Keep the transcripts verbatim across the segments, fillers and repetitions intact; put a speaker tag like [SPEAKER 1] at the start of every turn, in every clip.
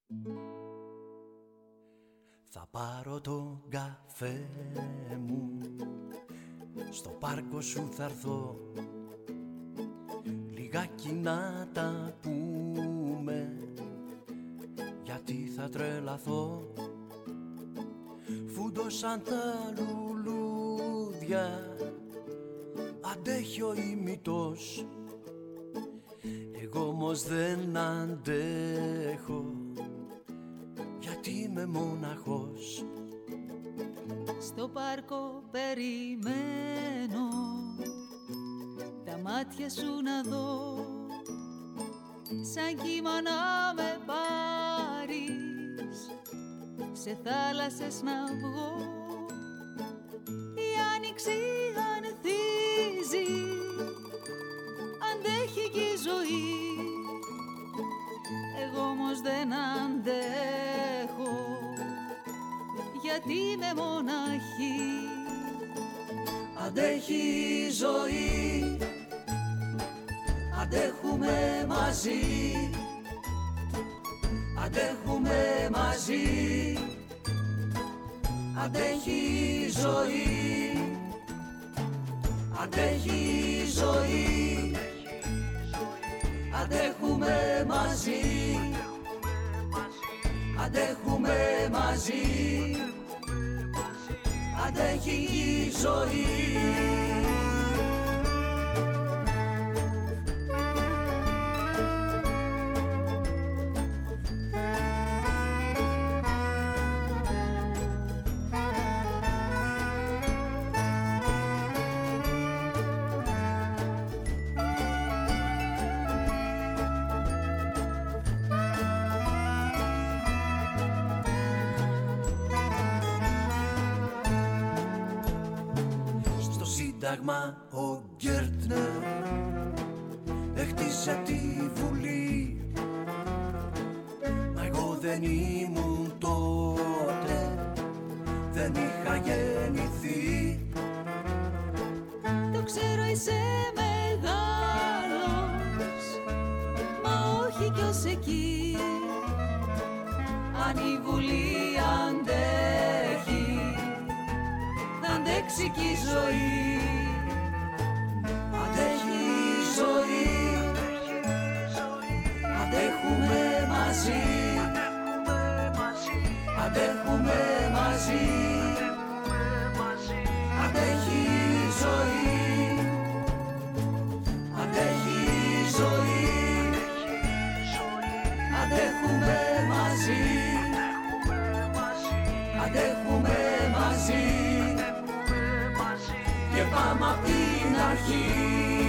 [SPEAKER 1] Θα πάρω το καφέ μου, στο πάρκο σου θα έρθω, λιγάκι να τα πούμε, γιατί θα τρελαθώ. Φούντωσαν τα λουλούδια, αντέχει ο ημιτός, εγώ όμως δεν αντέχω, γιατί είμαι μοναχός.
[SPEAKER 2] Στο πάρκο περιμένω τα μάτια σου να δω, σαν κύμα να με πάρεις, σε θάλασσες να βγω. Η άνοιξη ανθίζει, αντέχει κι η ζωή, εγώ όμως δεν αντέχω, γιατί είμαι μοναχή.
[SPEAKER 1] Αντέχει η ζωή, αντέχουμε μαζί, αντέχουμε μαζί, αντέχει η ζωή, αντέχει η ζωή, αντέχουμε μαζί, αντέχουμε μαζί, αντέχει η ζωή. Ο Γκέρτνερ έχτισε τη Βουλή, μα εγώ δεν ήμουν τότε, δεν είχα γεννηθεί.
[SPEAKER 2] Το ξέρω είσαι μεγάλος, μα όχι κι ως εκεί. Αν η Βουλή αντέχει, θα αντέξει κι η ζωή.
[SPEAKER 1] Αντέχει η ζωή, αντέχουμε μαζί, αντέχουμε μαζί, αντέχει η ζωή, αντέχει η ζωή, αντέχουμε μαζί, αντέχουμε μαζί, και πάμε απ' την αρχή.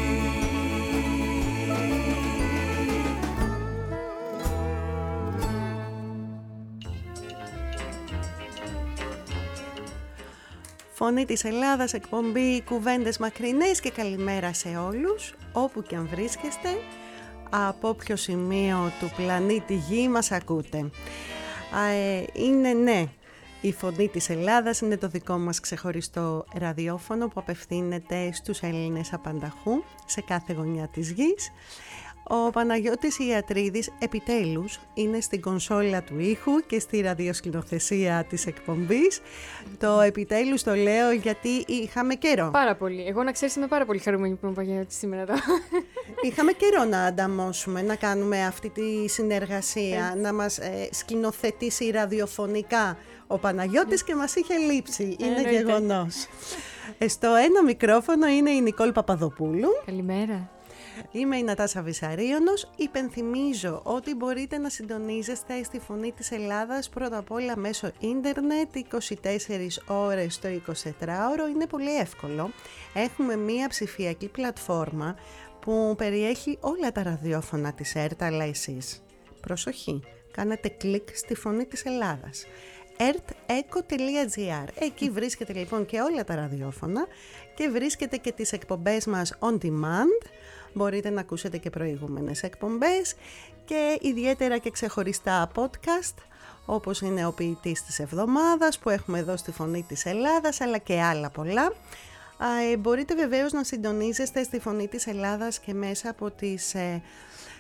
[SPEAKER 3] Φωνή της Ελλάδας, εκπομπή Κουβέντες Μακρινές, και καλημέρα σε όλους, όπου και αν βρίσκεστε, από όποιο σημείο του πλανήτη Γη μας ακούτε. Ε, είναι ναι, η Φωνή της Ελλάδας είναι το δικό μας ξεχωριστό ραδιόφωνο που απευθύνεται στους Έλληνες απανταχού σε κάθε γωνιά της γης. Ο Παναγιώτης Ιατρίδης επιτέλους είναι στην κονσόλα του ήχου και στη ραδιοσκηνοθεσία της εκπομπής. Το επιτέλους το λέω γιατί είχαμε καιρό.
[SPEAKER 4] Πάρα πολύ. Εγώ να ξέρεις είμαι πάρα πολύ χαρούμενη που είμαι Παναγιώτη σήμερα εδώ.
[SPEAKER 3] Είχαμε καιρό να ανταμώσουμε, να κάνουμε αυτή τη συνεργασία,
[SPEAKER 4] Έτσι.
[SPEAKER 3] να μας ε, σκηνοθετήσει ραδιοφωνικά ο Παναγιώτης και μας είχε λείψει.
[SPEAKER 4] Ε,
[SPEAKER 3] είναι
[SPEAKER 4] εννοείται.
[SPEAKER 3] γεγονός. Ε, στο ένα μικρόφωνο είναι η Νικόλ Παπαδοπούλου.
[SPEAKER 4] Καλημέρα.
[SPEAKER 3] Είμαι η Νατάσα Βυσαρίωνος. Υπενθυμίζω ότι μπορείτε να συντονίζεστε στη Φωνή της Ελλάδας πρώτα απ' όλα μέσω ίντερνετ είκοσι τέσσερις ώρες το εικοσιτετράωρο. Είναι πολύ εύκολο. Έχουμε μία ψηφιακή πλατφόρμα που περιέχει όλα τα ραδιόφωνα της ΕΡΤ, αλλά εσείς προσοχή, κάνετε κλικ στη Φωνή της Ελλάδας. ερτ εκο τελεία τζι άρ. Εκεί βρίσκεται λοιπόν και όλα τα ραδιόφωνα και βρίσκεται και τις εκπομπές μας on demand. Μπορείτε να ακούσετε και προηγούμενες εκπομπές και ιδιαίτερα και ξεχωριστά podcast, όπως είναι ο ποιητής της εβδομάδας που έχουμε εδώ στη Φωνή της Ελλάδας, αλλά και άλλα πολλά. Ε, μπορείτε βεβαίως να συντονίζεστε στη Φωνή της Ελλάδας και μέσα από τις ε,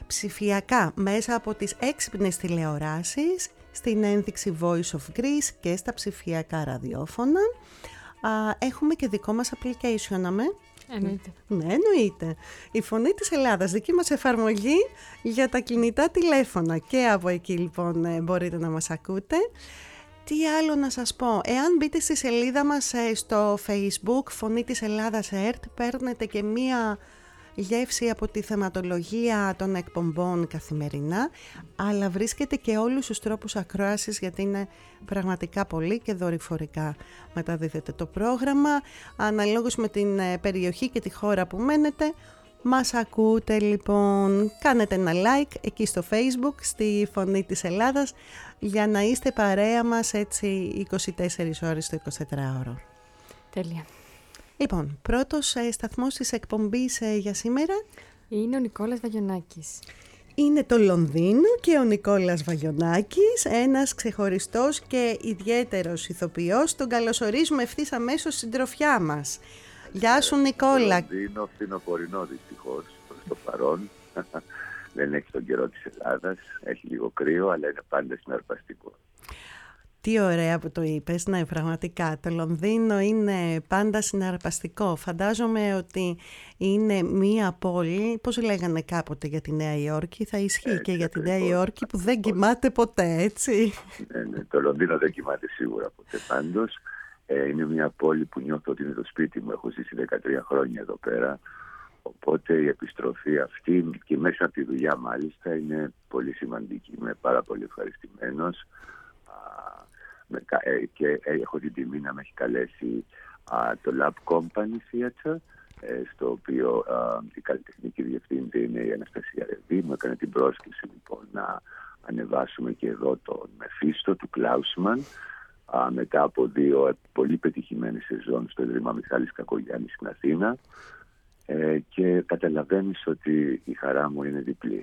[SPEAKER 3] ψηφιακά μέσα από τις έξυπνες τηλεοράσεις, στην ένδειξη Voice of Greece και στα ψηφιακά ραδιόφωνα. Α, έχουμε και δικό μας application, αμέ.
[SPEAKER 4] Εννοείται.
[SPEAKER 3] Ναι, εννοείται. Η Φωνή της Ελλάδας, δική μας εφαρμογή για τα κινητά τηλέφωνα. Και από εκεί λοιπόν μπορείτε να μας ακούτε. Τι άλλο να σας πω, εάν μπείτε στη σελίδα μας στο Facebook Φωνή της Ελλάδας ΕΡΤ, παίρνετε και μία γεύση από τη θεματολογία των εκπομπών καθημερινά, αλλά βρίσκεται και όλους τους τρόπους ακρόασης, γιατί είναι πραγματικά πολύ και δορυφορικά μεταδίδεται το πρόγραμμα, αναλόγως με την περιοχή και τη χώρα που μένετε. Μας ακούτε λοιπόν, κάνετε ένα like εκεί στο Facebook, στη Φωνή της Ελλάδας, για να είστε παρέα μας έτσι είκοσι τέσσερις ώρες το εικοσιτετράωρο.
[SPEAKER 4] Τέλεια.
[SPEAKER 3] Λοιπόν, πρώτος ε, σταθμός της εκπομπής ε, για σήμερα
[SPEAKER 4] είναι ο Νικόλας Βαγιονάκης.
[SPEAKER 3] Είναι το Λονδίνο και ο Νικόλας Βαγιονάκης, ένας ξεχωριστός και ιδιαίτερος ηθοποιός. Τον καλωσορίζουμε ευθύς αμέσως στην τροφιά μας. Γεια σου Νικόλα.
[SPEAKER 5] Το Λονδίνο φθινοπορεινό δυστυχώς προς το παρόν. Δεν έχει τον καιρό της Ελλάδας, έχει λίγο κρύο, αλλά είναι πάντα συναρπαστικό.
[SPEAKER 3] Τι ωραία που το είπες, ναι πραγματικά, το Λονδίνο είναι πάντα συναρπαστικό. Φαντάζομαι ότι είναι μία πόλη, πώς λέγανε κάποτε για τη Νέα Υόρκη, θα ισχύει έτσι, και για τη Νέα Υόρκη που δεν κοιμάται ποτέ, έτσι.
[SPEAKER 5] Ναι, ναι, το Λονδίνο δεν κοιμάται σίγουρα ποτέ πάντως. Ε, είναι μια πόλη που νιώθω ότι είναι το σπίτι μου, έχω ζήσει δεκατρία χρόνια εδώ πέρα. Οπότε η επιστροφή αυτή και μέσα από τη δουλειά μάλιστα είναι πολύ σημαντική. Είμαι πάρα πολύ ευχαριστημένος. Και έχω την τιμή να με έχει καλέσει α, το Lab Company Theatre, ε, στο οποίο α, η καλλιτεχνική διευθύντρια είναι η Αναστασία Ρεβή. Μου έκανε την πρόσκληση λοιπόν να ανεβάσουμε και εδώ τον Μεφίστο του Κλάουσμαν, α, μετά από δύο πολύ πετυχημένες σεζόν στο Ίδρυμα Μιχάλης Κακογιάννης στην Αθήνα, ε, και καταλαβαίνεις ότι η χαρά μου είναι διπλή.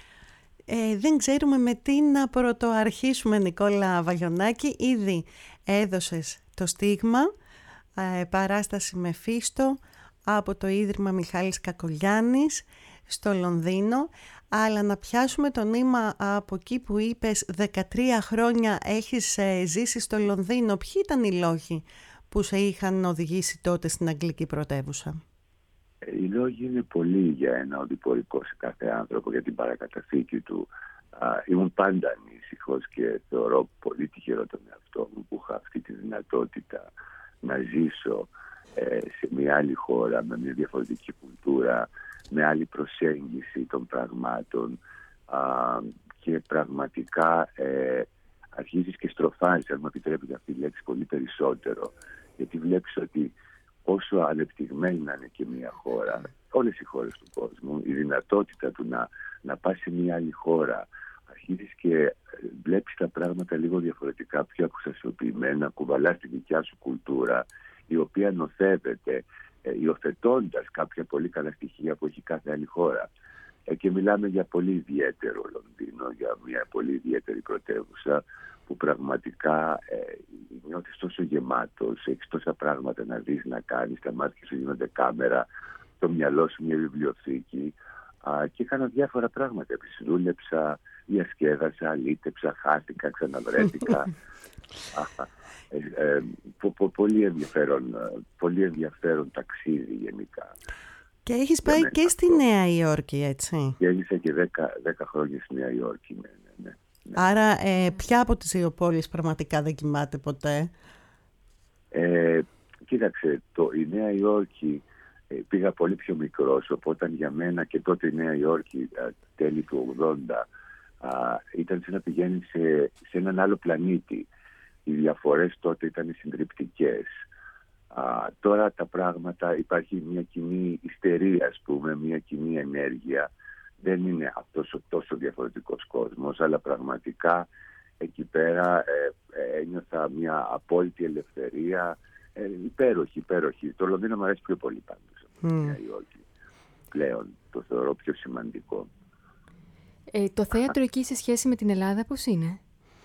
[SPEAKER 3] Ε, δεν ξέρουμε με τι να πρωτοαρχίσουμε, Νικόλα Βαγιονάκη. Ήδη έδωσες το στίγμα, ε, παράσταση Μεφίστο από το Ίδρυμα Μιχάλης Κακογιάννης στο Λονδίνο, αλλά να πιάσουμε το νήμα από εκεί που είπες δεκατρία χρόνια έχεις ε, ζήσει στο Λονδίνο. Ποιοι ήταν οι λόγοι που σε είχαν οδηγήσει τότε στην αγγλική πρωτεύουσα?
[SPEAKER 5] Οι λόγοι είναι πολλοί για ένα οδηπορικό σε κάθε άνθρωπο, για την παρακαταθήκη του. Α, ήμουν πάντα ανήσυχος και θεωρώ πολύ τυχερό τον εαυτό μου που είχα αυτή τη δυνατότητα να ζήσω ε, σε μια άλλη χώρα, με μια διαφορετική κουλτούρα, με άλλη προσέγγιση των πραγμάτων, α, και πραγματικά ε, αρχίζεις και στροφάζεις, αν μου επιτρέπετε αυτή η λέξη, πολύ περισσότερο, γιατί βλέπεις ότι όσο ανεπτυγμένη να είναι και μια χώρα, όλες οι χώρες του κόσμου, η δυνατότητα του να, να πας σε μια άλλη χώρα, αρχίζεις και βλέπεις τα πράγματα λίγο διαφορετικά, πιο ακουστασιοποιημένα, κουβαλάς τη δικιά σου κουλτούρα, η οποία νοθεύεται, ε, υιοθετώντας κάποια πολύ καλά στοιχεία που έχει κάθε άλλη χώρα. Ε, και μιλάμε για πολύ ιδιαίτερο Λονδίνο, για μια πολύ ιδιαίτερη πρωτεύουσα, που πραγματικά ε, νιώθεις τόσο γεμάτος, έχεις τόσα πράγματα να δεις, να κάνεις, τα μάτια σου γίνονται κάμερα, το μυαλό σου μια βιβλιοθήκη, α, και έκανα διάφορα πράγματα. Επίσης δούλεψα, διασκέδασα, λύτεψα, χάθηκα, ξαναβρέθηκα. ε, ε, πο, πο, πολύ, ενδιαφέρον, πολύ ενδιαφέρον ταξίδι γενικά.
[SPEAKER 3] Και έχεις πάει και αυτό στη Νέα Υόρκη, έτσι?
[SPEAKER 5] Και έζησα και δέκα χρόνια στη Νέα Υόρκη, ναι, ναι, ναι.
[SPEAKER 3] Άρα ε, ποια από τις δύο πόλεις πραγματικά δεν κοιμάται ποτέ?
[SPEAKER 5] Ε, κοίταξε, το, η Νέα Υόρκη, ε, πήγα πολύ πιο μικρός, οπότε για μένα και τότε η Νέα Υόρκη, α, τέλη του ογδόντα, α, ήταν σαν να πηγαίνει σε, σε έναν άλλο πλανήτη. Οι διαφορές τότε ήταν συντριπτικές. Α, τώρα τα πράγματα, υπάρχει μια κοινή ιστερία, ας πούμε, μια κοινή ενέργεια. Δεν είναι αυτός ο τόσο διαφορετικός κόσμος, αλλά πραγματικά εκεί πέρα ε, ε, ένιωθα μια απόλυτη ελευθερία, ε, υπέροχη, υπέροχη. Το Λονδίνο μου αρέσει πιο πολύ πάντως από τη Νέα Υόρκη. Πλέον το θεωρώ πιο σημαντικό.
[SPEAKER 4] Ε, το θέατρο εκεί σε σχέση με την Ελλάδα πώς είναι?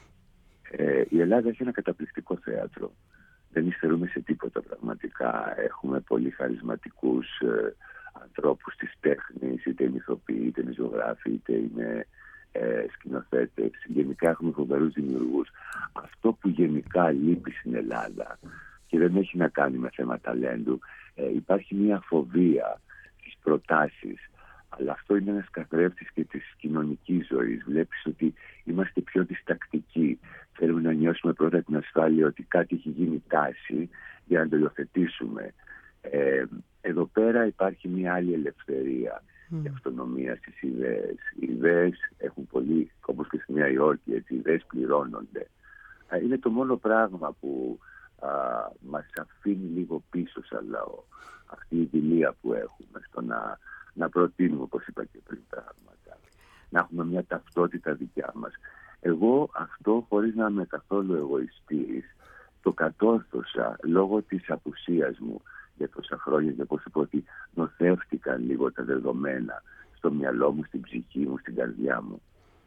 [SPEAKER 5] Ε, η Ελλάδα έχει ένα καταπληκτικό θέατρο. Δεν υστερούμε σε τίποτα πραγματικά. Έχουμε πολύ χαρισματικούς ε, ανθρώπους της τέχνης, είτε είναι ηθοποιοί, είτε είναι ζωγράφοι, είτε είναι ε, σκηνοθέτες. Γενικά έχουμε φοβερούς δημιουργούς. Αυτό που γενικά λείπει στην Ελλάδα και δεν έχει να κάνει με θέμα ταλέντου, ε, υπάρχει μια φοβία στις προτάσεις. Αλλά αυτό είναι ένας καθρέφτης και της κοινωνικής ζωής. Βλέπεις ότι είμαστε πιο διστακτικοί. Θέλουμε να νιώσουμε πρώτα την ασφάλεια ότι κάτι έχει γίνει τάση για να το υιοθετήσουμε. Ε, εδώ πέρα υπάρχει μια άλλη ελευθερία mm. και αυτονομία στις ιδέες. Οι ιδέες έχουν πολύ, όπως και στη Νέα Υόρκη, έτσι, οι ιδέες πληρώνονται. Ε, είναι το μόνο πράγμα που α, μας αφήνει λίγο πίσω σαν λαό. Αυτή η δειλία που έχουμε στο να, να προτείνουμε, όπως είπα και πριν, πράγματα. Να έχουμε μια ταυτότητα δικιά μας. Εγώ αυτό, χωρίς να είμαι καθόλου εγωιστής, το κατόρθωσα λόγω της απουσίας μου για τόσα χρόνια και όπως είπα ότι νοθεύτηκαν λίγο τα δεδομένα στο μυαλό μου, στην ψυχή μου, στην καρδιά μου.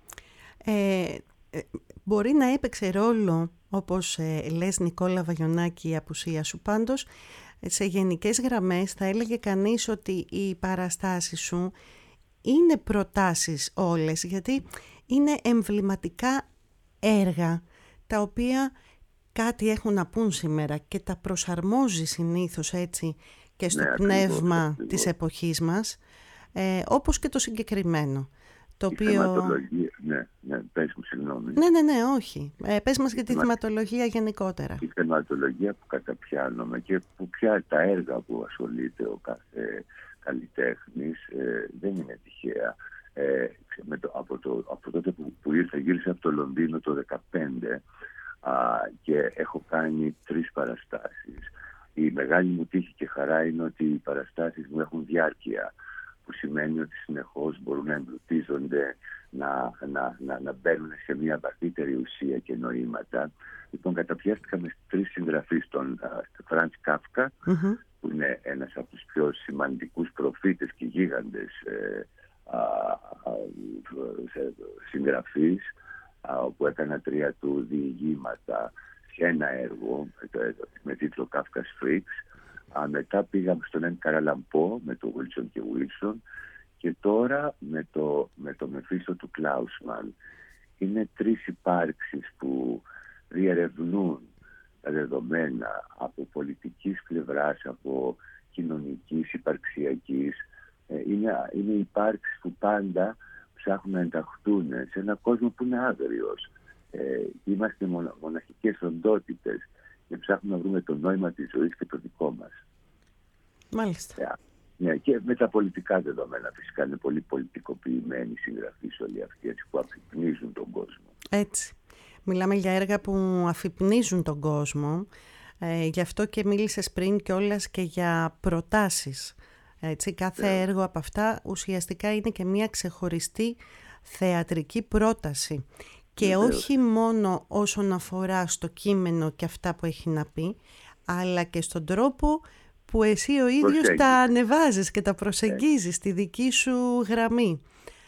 [SPEAKER 3] Ε, ε, μπορεί να έπαιξε ρόλο, όπως ε, λες Νικόλα Βαγιονάκη, η απουσία σου. Πάντως, σε γενικές γραμμές θα έλεγε κανείς ότι οι παραστάσεις σου είναι προτάσεις όλες, γιατί είναι εμβληματικά έργα τα οποία κάτι έχουν να πούν σήμερα και τα προσαρμόζει συνήθως έτσι και στο ναι, πνεύμα ακριβώς, της εποχής μας, ε, όπως και το συγκεκριμένο. Το
[SPEAKER 5] η
[SPEAKER 3] οποίο...
[SPEAKER 5] θεματολογία, ναι, ναι, πες μου, συγγνώμη.
[SPEAKER 3] Ναι, ναι, ναι, όχι. Ε, πες μας για τη θεματολογία γενικότερα.
[SPEAKER 5] Η θεματολογία που καταπιάνομαι και που πια τα έργα που ασχολείται ο κάθε καλλιτέχνης ε, δεν είναι τυχαία. Ε, με το, από, το, από τότε που, που ήρθα, γύρισα από το Λονδίνο το δύο χιλιάδες δεκαπέντε α, και έχω κάνει τρεις παραστάσεις. Η μεγάλη μου τύχη και χαρά είναι ότι οι παραστάσεις μου έχουν διάρκεια, που σημαίνει ότι συνεχώς μπορούν να εμπλουτίζονται, να, να, να, να μπαίνουν σε μια βαθύτερη ουσία και νοήματα. Λοιπόν, καταπιάστηκα με τρεις συγγραφείς, τον Φραντς Κάφκα, mm-hmm. που είναι ένας από τους πιο σημαντικούς προφήτες και γίγαντες ε, α, α, συγγραφείς, όπου έκανα τρία του διηγήματα σε ένα έργο με τίτλο Kafka's Freaks. Α, μετά πήγαμε στον Έντγκαρ Αλαν Πό με το Wilson και Wilson και τώρα με το, με το Μεφίστο του Κλάουσμαν. Είναι τρεις υπάρξεις που διερευνούν τα δεδομένα από πολιτικής πλευράς, από κοινωνικής, υπαρξιακής. Είναι, είναι υπάρξεις που πάντα ψάχνουν να ενταχθούν σε ένα κόσμο που είναι άγριος. Ε, είμαστε μονα, μοναχικές οντότητες και ψάχνουμε να βρούμε το νόημα της ζωής και το δικό μας.
[SPEAKER 3] Μάλιστα.
[SPEAKER 5] Ναι, και με τα πολιτικά δεδομένα φυσικά είναι πολύ πολιτικοποιημένοι συγγραφείς όλοι αυτοί, έτσι, που αφυπνίζουν τον κόσμο.
[SPEAKER 3] Έτσι. Μιλάμε για έργα που αφυπνίζουν τον κόσμο, ε, γι' αυτό και μίλησες πριν κιόλας και για προτάσεις. Έτσι, κάθε yeah. έργο από αυτά ουσιαστικά είναι και μια ξεχωριστή θεατρική πρόταση. Και yeah. όχι μόνο όσον αφορά στο κείμενο και αυτά που έχει να πει, αλλά και στον τρόπο που εσύ ο ίδιος προσέγγιση. Τα ανεβάζεις και τα προσεγγίζεις στη δική σου γραμμή.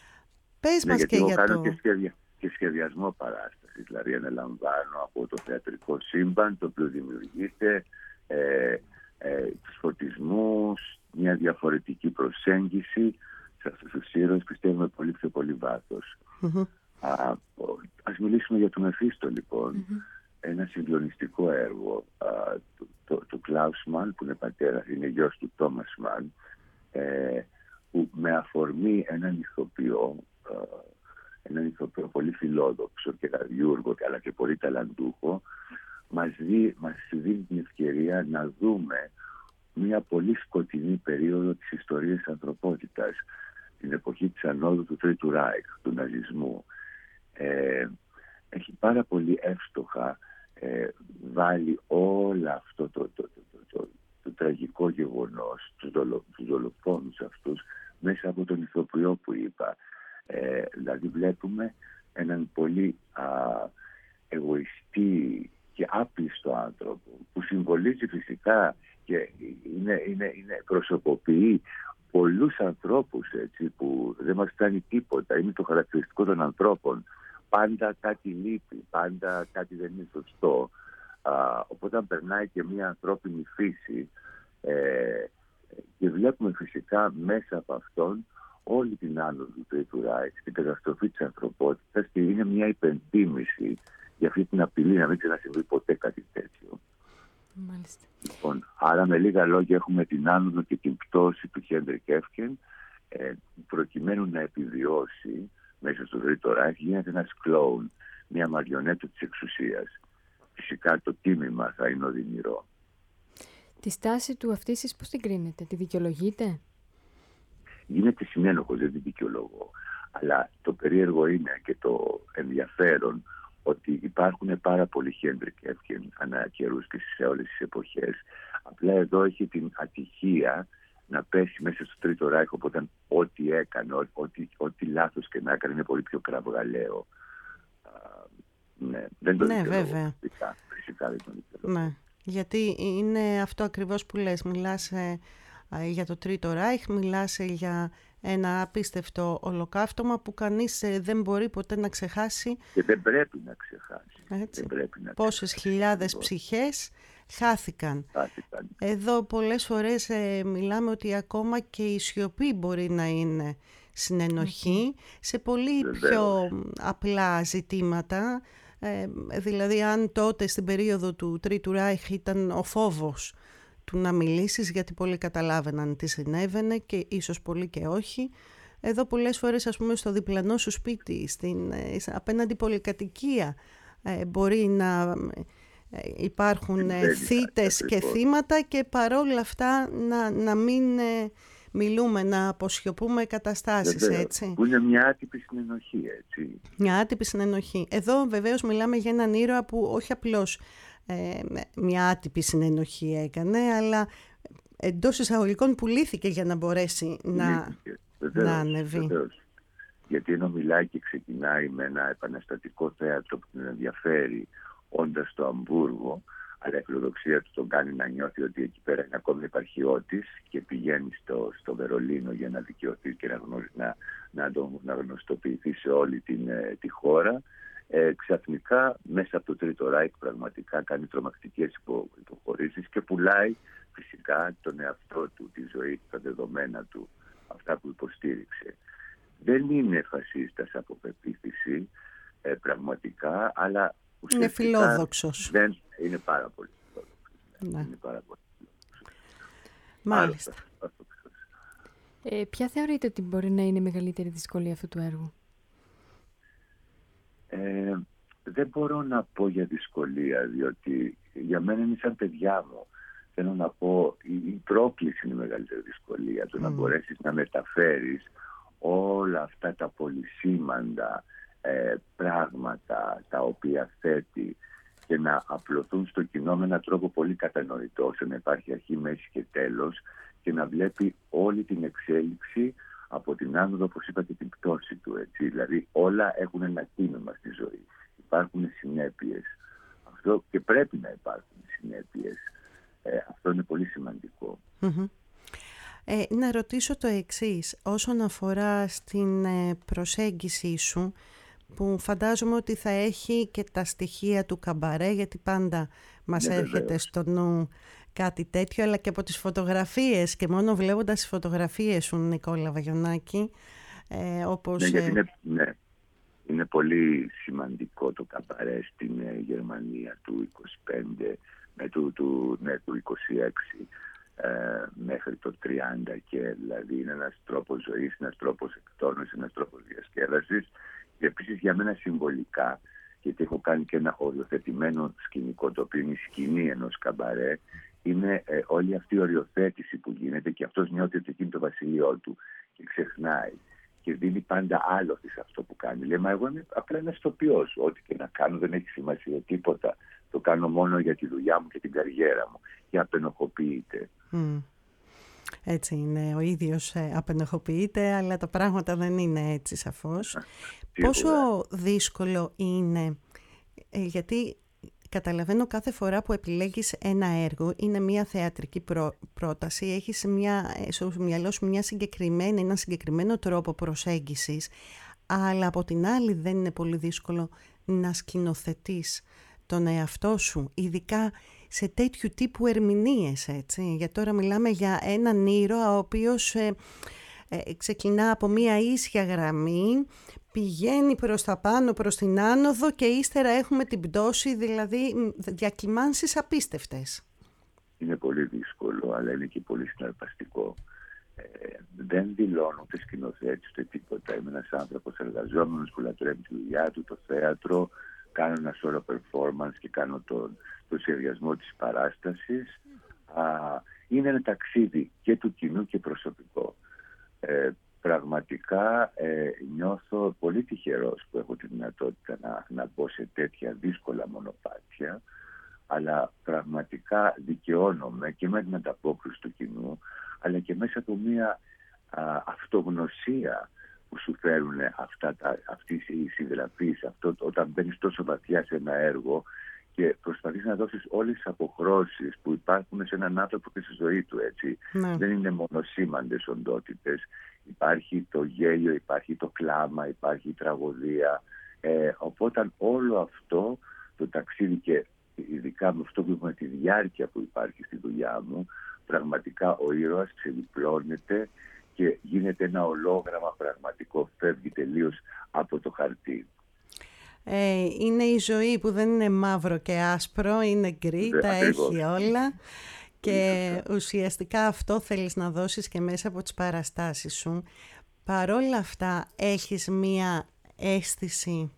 [SPEAKER 3] Πες ναι, μας και για
[SPEAKER 5] κάνω
[SPEAKER 3] το...
[SPEAKER 5] Και, σχεδια... και σχεδιασμό παράστασης, δηλαδή αναλαμβάνω από το θεατρικό σύμπαν, το οποίο δημιουργείται, ε, ε, τους φωτισμούς, μια διαφορετική προσέγγιση σε αυτούς τους ήρωες, πιστεύουμε πολύ πιο πολύ βάθος. Mm-hmm. Α, ας μιλήσουμε για το Μεφίστο λοιπόν. Mm-hmm. Ένα συγκλονιστικό έργο α, του, του, του Κλάους Μαν, που είναι πατέρας, είναι γιος του Τόμας Μαν, ε, που με αφορμή έναν ηθοποιό, α, έναν ηθοποιό πολύ φιλόδοξο και ραδιούργο αλλά και πολύ ταλαντούχο, μας, δει, μας δίνει την ευκαιρία να δούμε μια πολύ σκοτεινή περίοδο της ιστορίας της ανθρωπότητας, την εποχή της ανόδου του Τρίτου Ράιχ, του ναζισμού. Ε, έχει πάρα πολύ εύστοχα ε, βάλει όλο αυτό το, το, το, το, το, το τραγικό γεγονός, τους, δολο, τους δολοφόνους αυτούς, μέσα από τον ηθοποιό που είπα. Ε, δηλαδή βλέπουμε έναν πολύ α, εγωιστή και άπλιστο άνθρωπο, που συμβολίζει φυσικά και είναι, είναι, είναι προσωποποιεί πολλούς ανθρώπους, έτσι, που δεν μας κάνει τίποτα. Είναι το χαρακτηριστικό των ανθρώπων. Πάντα κάτι λείπει, πάντα κάτι δεν είναι σωστό. Α, οπότε αν περνάει και μια ανθρώπινη φύση, ε, Και βλέπουμε φυσικά μέσα από αυτόν όλη την άνοδο του Τρίτου Ράιχ, την καταστροφή της ανθρωπότητας, και είναι μια υπενθύμηση για αυτή την απειλή να μην ξανασυμβεί ποτέ κάτι τέτοιο.
[SPEAKER 4] Μάλιστα.
[SPEAKER 5] Λοιπόν, άρα με λίγα λόγια έχουμε την άνοδο και την πτώση του Χέντρικ Εύκεν, ε, προκειμένου να επιβιώσει μέσα στο Τρίτο Ράιχ γίνεται ένας κλόουν, μια μαριονέτα της εξουσίας. Φυσικά το τίμημα θα είναι οδυνηρό.
[SPEAKER 4] Τη στάση του αυτή εσείς πώς την κρίνετε, τη δικαιολογείτε?
[SPEAKER 5] Γίνεται συνένοχος, δεν την δικαιολογώ. Αλλά το περίεργο είναι και το ενδιαφέρον ότι υπάρχουν πάρα πολλοί Χέντρικ Εύκεν ανά καιρούς και σε όλες τις εποχές. Απλά εδώ έχει την ατυχία να πέσει μέσα στο Τρίτο Ράιχ, οπότε ό,τι έκανε, ό,τι, ό,τι λάθος και να έκανε είναι πολύ πιο κραυγαλαίο. Ναι, δεν το
[SPEAKER 3] ναι, βέβαια.
[SPEAKER 5] Φυσικά, φυσικά δεν το δικαιολογώ.
[SPEAKER 3] Ναι, γιατί είναι αυτό ακριβώς που λες. Μιλάς ε, για το Τρίτο Ράιχ, μιλάς για ένα απίστευτο ολοκαύτωμα που κανείς ε, δεν μπορεί ποτέ να ξεχάσει.
[SPEAKER 5] Και δεν πρέπει να ξεχάσει.
[SPEAKER 3] Έτσι.
[SPEAKER 5] Δεν πρέπει να
[SPEAKER 3] Πόσες
[SPEAKER 5] ξεχάσει.
[SPEAKER 3] χιλιάδες ψυχές χάθηκαν.
[SPEAKER 5] χάθηκαν.
[SPEAKER 3] Εδώ πολλές φορές ε, μιλάμε ότι ακόμα και η σιωπή μπορεί να είναι συνενοχή mm-hmm. σε πολύ
[SPEAKER 5] Βεβαίως.
[SPEAKER 3] πιο απλά ζητήματα. Ε, δηλαδή αν τότε στην περίοδο του Τρίτου Ράιχ ήταν ο φόβος του να μιλήσεις, γιατί πολλοί καταλάβαιναν τι συνέβαινε και ίσως πολλοί και όχι. Εδώ πολλές φορές, ας πούμε, στο διπλανό σου σπίτι, στην ε, απέναντι πολυκατοικία, ε, μπορεί να ε, υπάρχουν ε, θύτες και θύματα και παρόλα αυτά να, να μην ε, μιλούμε, να αποσιωπούμε καταστάσεις.
[SPEAKER 5] Βεβαίως,
[SPEAKER 3] έτσι.
[SPEAKER 5] Που είναι μια άτυπη συνενοχή, έτσι.
[SPEAKER 3] Μια άτυπη συνενοχή. Εδώ βεβαίως μιλάμε για έναν ήρωα που όχι απλώς ε, μια άτυπη συνενοχή έκανε, αλλά εντός εισαγωγικών πουλήθηκε για να μπορέσει να,
[SPEAKER 5] βεβαίως,
[SPEAKER 3] να ανεβεί.
[SPEAKER 5] Βεβαίως. Γιατί ενώ μιλάει και ξεκινάει με ένα επαναστατικό θέατρο που τον ενδιαφέρει όντας στο Αμβούργο, αλλά η φιλοδοξία του τον κάνει να νιώθει ότι εκεί πέρα είναι ακόμη επαρχιώτης και πηγαίνει στο, στο Βερολίνο για να δικαιωθεί και να, γνωρι, να, να, το, να γνωστοποιηθεί σε όλη την, τη χώρα. Ε, ξαφνικά μέσα από το Τρίτο Ράιχ πραγματικά κάνει τρομακτικές υπο, υποχωρήσεις και πουλάει φυσικά τον εαυτό του, τη ζωή του, τα δεδομένα του, αυτά που υποστήριξε. Δεν είναι φασίστας από πεποίθηση ε, πραγματικά, αλλά
[SPEAKER 3] είναι φιλόδοξος.
[SPEAKER 5] Δεν, είναι πάρα πολύ φιλόδοξος.
[SPEAKER 3] Ναι.
[SPEAKER 5] Είναι πάρα πολύ φιλόδοξος.
[SPEAKER 3] Μάλιστα.
[SPEAKER 4] Ε, ποια θεωρείτε ότι μπορεί να είναι η μεγαλύτερη δυσκολία αυτού του έργου?
[SPEAKER 5] Ε, δεν μπορώ να πω για δυσκολία, διότι για μένα είναι σαν παιδιά μου. Θέλω να πω, η, η πρόκληση είναι η μεγαλύτερη δυσκολία. Το mm. να μπορέσεις να μεταφέρεις όλα αυτά τα πολυσήμαντα ε, πράγματα τα οποία θέτει και να απλωθούν στο κοινό με έναν τρόπο πολύ κατανοητό, ώστε να υπάρχει αρχή, μέση και τέλος και να βλέπει όλη την εξέλιξη από την άνοδο, όπως είπα, και την πτώση του. Έτσι. Δηλαδή όλα έχουν ένα τίμημα στη ζωή. Υπάρχουν συνέπειες. Αυτό και πρέπει να υπάρχουν συνέπειες. Ε, αυτό είναι πολύ σημαντικό.
[SPEAKER 3] Mm-hmm. Ε, να ρωτήσω το εξής, όσον αφορά στην ε, προσέγγιση σου, που φαντάζομαι ότι θα έχει και τα στοιχεία του καμπαρέ, γιατί πάντα μας ναι, έρχεται βεβαίως. στο νου κάτι τέτοιο, αλλά και από τις φωτογραφίες, και μόνο βλέποντας τις φωτογραφίες σου, Νικόλα Βαγιονάκη, ε, όπως...
[SPEAKER 5] Ναι, γιατί είναι, ναι, είναι πολύ σημαντικό το καμπαρέ στην ε, Γερμανία του είκοσι πέντε, με του, του, ναι, του είκοσι έξι ε, μέχρι το τριάντα, και δηλαδή είναι ένας τρόπος ζωής, ένας τρόπος εκτόνωσης, ένας τρόπος διασκέδασης. Και επίσης για μένα συμβολικά, γιατί έχω κάνει και ένα οριοθετημένο σκηνικό, το οποίο είναι η σκηνή ενός καμπαρέ, είναι ε, όλη αυτή η οριοθέτηση που γίνεται και αυτός νιώθει ότι εκείνη το βασίλειό του και ξεχνάει και δίνει πάντα άλοθη σε αυτό που κάνει. Λέει, μα εγώ είμαι απλά ένας τοπιός, ό,τι και να κάνω δεν έχει σημασία τίποτα, το κάνω μόνο για τη δουλειά μου και την καριέρα μου, και απενοχοποιείται.
[SPEAKER 3] Mm. Έτσι είναι, ο ίδιος ε, απενοχοποιείται, αλλά τα πράγματα δεν είναι έτσι σαφώς. Πόσο δύσκολο είναι, ε, γιατί καταλαβαίνω κάθε φορά που επιλέγεις ένα έργο, είναι μια θεατρική πρό, πρόταση, έχεις μια, στο μυαλό σου μια συγκεκριμένη, ένα συγκεκριμένο τρόπο προσέγγισης, αλλά από την άλλη δεν είναι πολύ δύσκολο να σκηνοθετείς τον εαυτό σου, ειδικά σε τέτοιου τύπου ερμηνείες, έτσι. Για τώρα μιλάμε για έναν ήρωα ο οποίος ε, ε, ξεκινά από μία ίσια γραμμή, πηγαίνει προς τα πάνω, προς την άνοδο και ύστερα έχουμε την πτώση, δηλαδή διακυμάνσεις απίστευτες.
[SPEAKER 5] Είναι πολύ δύσκολο, αλλά είναι και πολύ συναρπαστικό. Ε, δεν δηλώνω ούτε σκηνοθέτης ούτε τίποτα. Είμαι ένας άνθρωπος εργαζόμενος που λατρεύει τη δουλειά του, το θέατρο, κάνω ένα σώρο performance και κάνω τον, το σχεδιασμό της παράστασης. Α, είναι ένα ταξίδι και του κοινού και προσωπικό. Ε, πραγματικά ε, νιώθω πολύ τυχερός που έχω τη δυνατότητα να, να μπω σε τέτοια δύσκολα μονοπάτια, αλλά πραγματικά δικαιώνομαι και με την ανταπόκριση του κοινού, αλλά και μέσα από μια α, αυτογνωσία που σου φέρουν αυτά τα, αυτής οι συγγραφείς, αυτό, όταν μπαίνεις τόσο βαθιά σε ένα έργο και προσπαθείς να δώσεις όλες τις αποχρώσεις που υπάρχουν σε έναν άνθρωπο και στη ζωή του, έτσι. Ναι. Δεν είναι μόνο σήμαντες οντότητες. Υπάρχει το γέλιο, υπάρχει το κλάμα, υπάρχει η τραγωδία. Ε, οπότε όλο αυτό το ταξίδι και ειδικά με αυτό που έχουμε τη διάρκεια που υπάρχει στη δουλειά μου, πραγματικά ο ήρωας ξεδιπλώνεται και γίνεται ένα ολόγραμμα πραγματικό, φεύγει τελείως από το χαρτί.
[SPEAKER 3] Ε, είναι η ζωή που δεν είναι μαύρο και άσπρο, είναι γκρι, τα έχει όλα και ουσιαστικά αυτό θέλεις να δώσεις και μέσα από τις παραστάσεις σου. Παρόλα αυτά έχεις μία αίσθηση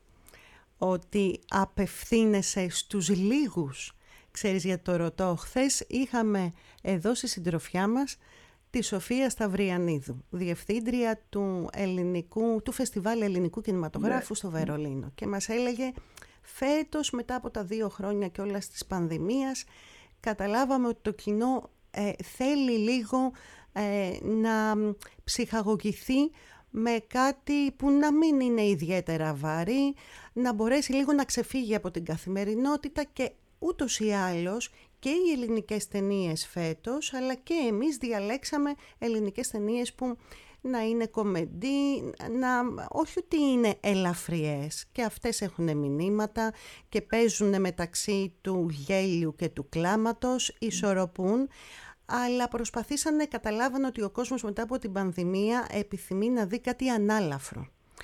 [SPEAKER 3] ότι απευθύνεσαι στους λίγους. Ξέρεις, για το ρωτώ, χθες είχαμε εδώ στη συντροφιά μας τη Σοφία Σταυριανίδου, διευθύντρια του, ελληνικού, του Φεστιβάλ Ελληνικού Κινηματογράφου, ναι, στο Βερολίνο, και μας έλεγε φέτος, μετά από τα δύο χρόνια και όλα της πανδημίας, καταλάβαμε ότι το κοινό ε, θέλει λίγο ε, να ψυχαγωγηθεί με κάτι που να μην είναι ιδιαίτερα βαρύ, να μπορέσει λίγο να ξεφύγει από την καθημερινότητα, και ούτως ή άλλως και οι ελληνικές ταινίες φέτος, αλλά και εμείς διαλέξαμε ελληνικές ταινίες που να είναι κομεντί, να, όχι ότι είναι ελαφριές, και αυτές έχουν μηνύματα και παίζουν μεταξύ του γέλιου και του κλάματος, ισορροπούν, αλλά προσπαθήσανε, καταλάβανε ότι ο κόσμος μετά από την πανδημία επιθυμεί να δει κάτι ανάλαφρο.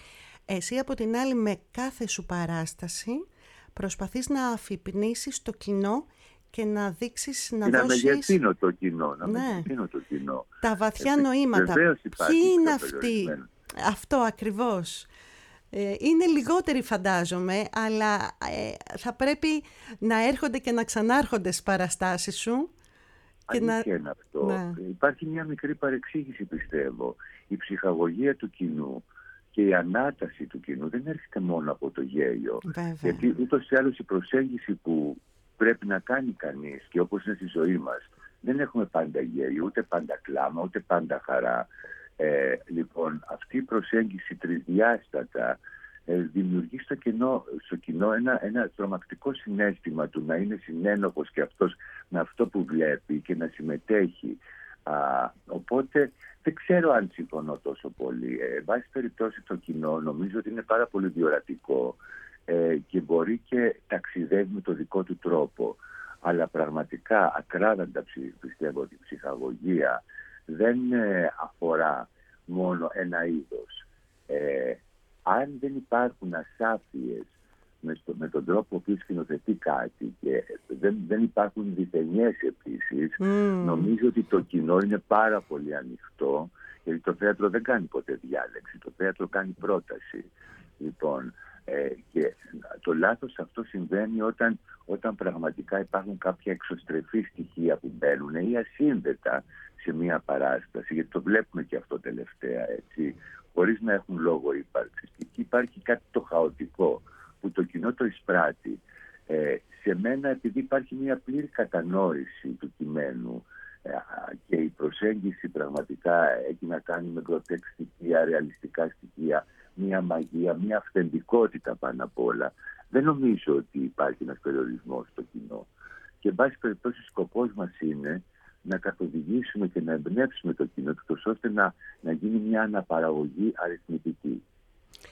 [SPEAKER 3] Εσύ από την άλλη με κάθε σου παράσταση προσπαθείς να αφυπνίσεις το κοινό και να δείξεις, να, να δώσεις...
[SPEAKER 5] Να μεγεθύνω το κοινό, να
[SPEAKER 3] ναι.
[SPEAKER 5] μεγεθύνω το κοινό.
[SPEAKER 3] Τα βαθιά ε, νοήματα. Ποιοι είναι αυτοί? Αυτό ακριβώς. Ε, είναι λιγότεροι φαντάζομαι, αλλά ε, θα πρέπει να έρχονται και να ξανάρχονται στις παραστάσεις σου.
[SPEAKER 5] Αλήθεια να... είναι αυτό. Ναι. Υπάρχει μια μικρή παρεξήγηση, πιστεύω. Η ψυχαγωγία του κοινού και η ανάταση του κοινού δεν έρχεται μόνο από το γέλιο. Βέβαια. Γιατί ούτως ή άλλως η προσέγγιση που πρέπει να κάνει κανείς, και όπως είναι στη ζωή μας, δεν έχουμε πάντα γέλιο, ούτε πάντα κλάμα, ούτε πάντα χαρά. Ε, λοιπόν, αυτή η προσέγγιση τρισδιάστατα ε, δημιουργεί στο κοινό, στο κοινό ένα, ένα τρομακτικό συναίσθημα του να είναι συνένοχος και αυτός με αυτό που βλέπει και να συμμετέχει. Α, οπότε δεν ξέρω αν συμφωνώ τόσο πολύ. Ε, εν πάση περιπτώσει το κοινό νομίζω ότι είναι πάρα πολύ διορατικό ε, και μπορεί και ταξιδεύει με το δικό του τρόπο. Αλλά πραγματικά ακράδαντα πιστεύω ότι η ψυχαγωγία δεν ε, αφορά μόνο ένα είδος. Ε, αν δεν υπάρχουν ασάφειες με, στο, με τον τρόπο που σκηνοθετεί κάτι και δεν, δεν υπάρχουν διθενιές επίσης, mm. νομίζω ότι το κοινό είναι πάρα πολύ ανοιχτό, γιατί το θέατρο δεν κάνει ποτέ διάλεξη, το θέατρο κάνει πρόταση. Λοιπόν, ε, και το λάθος αυτό συμβαίνει όταν, όταν πραγματικά υπάρχουν κάποια εξωστρεφή στοιχεία που μπαίνουν ή ασύνδετα σε μία παράσταση, γιατί το βλέπουμε και αυτό τελευταία, έτσι, χωρίς να έχουν λόγο ύπαρξης. Εκεί υπάρχει κάτι το χαοτικό που το κοινό το εισπράττει. Ε, σε μένα, επειδή υπάρχει μια πλήρη κατανόηση του κειμένου ε, και η προσέγγιση πραγματικά έχει να κάνει με γκροτέκ στοιχεία, ρεαλιστικά στοιχεία, μια μαγεία, μια αυθεντικότητα πάνω απ' όλα, δεν νομίζω ότι υπάρχει ένας περιορισμός στο κοινό. Και εν πάση περιπτώσει σκοπός μας είναι να καθοδηγήσουμε και να εμπνεύσουμε το κοινό, ώστε να, να γίνει μια αναπαραγωγή αριθμητική.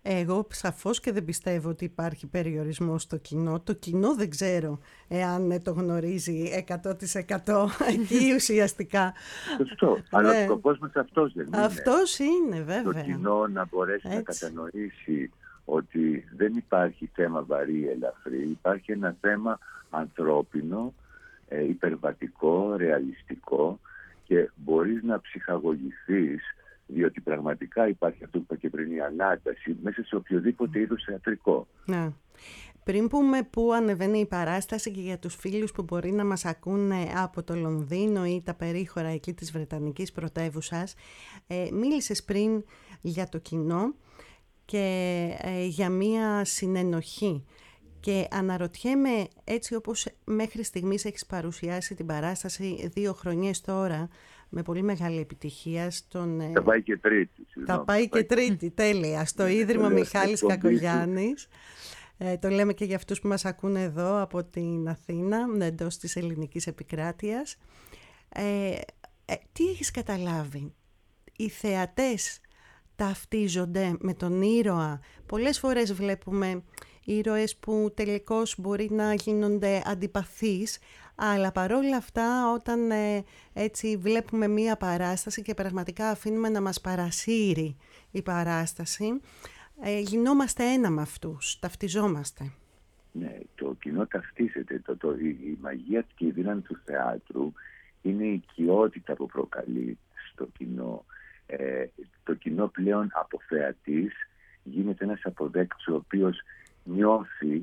[SPEAKER 3] Εγώ σαφώς και δεν πιστεύω ότι υπάρχει περιορισμός στο κοινό. Το κοινό δεν ξέρω εάν το γνωρίζει εκατό τοις εκατό εκεί ουσιαστικά.
[SPEAKER 5] Σωστό, αλλά ο σκοπός μας αυτός δεν είναι.
[SPEAKER 3] Αυτός είναι βέβαια.
[SPEAKER 5] Το κοινό να μπορέσει Έτσι. να κατανοήσει ότι δεν υπάρχει θέμα βαρύ ελαφρύ, υπάρχει ένα θέμα ανθρώπινο, ε, υπερβατικό, ρεαλιστικό και μπορείς να ψυχαγωγηθείς, διότι πραγματικά υπάρχει αυτό που είπα και πριν, η ανάταση μέσα σε οποιοδήποτε είδος θεατρικό.
[SPEAKER 3] Ναι. Πριν πούμε πού ανεβαίνει η παράσταση και για τους φίλους που μπορεί να μας ακούνε από το Λονδίνο ή τα περίχωρα εκεί της Βρετανικής πρωτεύουσας, ε, μίλησες πριν για το κοινό και ε, για μία συνενοχή. Και αναρωτιέμαι, έτσι όπως μέχρι στιγμής έχεις παρουσιάσει την παράσταση δύο χρονιές τώρα, με πολύ μεγάλη επιτυχία στον...
[SPEAKER 5] Θα πάει και τρίτη.
[SPEAKER 3] Θα πάει και τρίτη, τέλεια, στο Ίδρυμα Μιχάλης Κακογιάννης. Ε, το λέμε και για αυτούς που μας ακούνε εδώ από την Αθήνα, εντός της ελληνικής επικράτειας. Ε, ε, τι έχεις καταλάβει? Οι θεατές ταυτίζονται με τον ήρωα? Πολλές φορές βλέπουμε ήρωες που τελικώς μπορεί να γίνονται αντιπαθείς, αλλά παρόλα αυτά όταν ε, έτσι βλέπουμε μία παράσταση και πραγματικά αφήνουμε να μας παρασύρει η παράσταση, ε, γινόμαστε ένα με αυτούς, ταυτιζόμαστε.
[SPEAKER 5] Ναι, το κοινό ταυτίζεται. Το, το, η, η μαγεία και η δύναμη του θεάτρου είναι η οικειότητα που προκαλεί στο κοινό. Ε, το κοινό πλέον από θεατής γίνεται ένας αποδέκτης ο οποίος νιώθει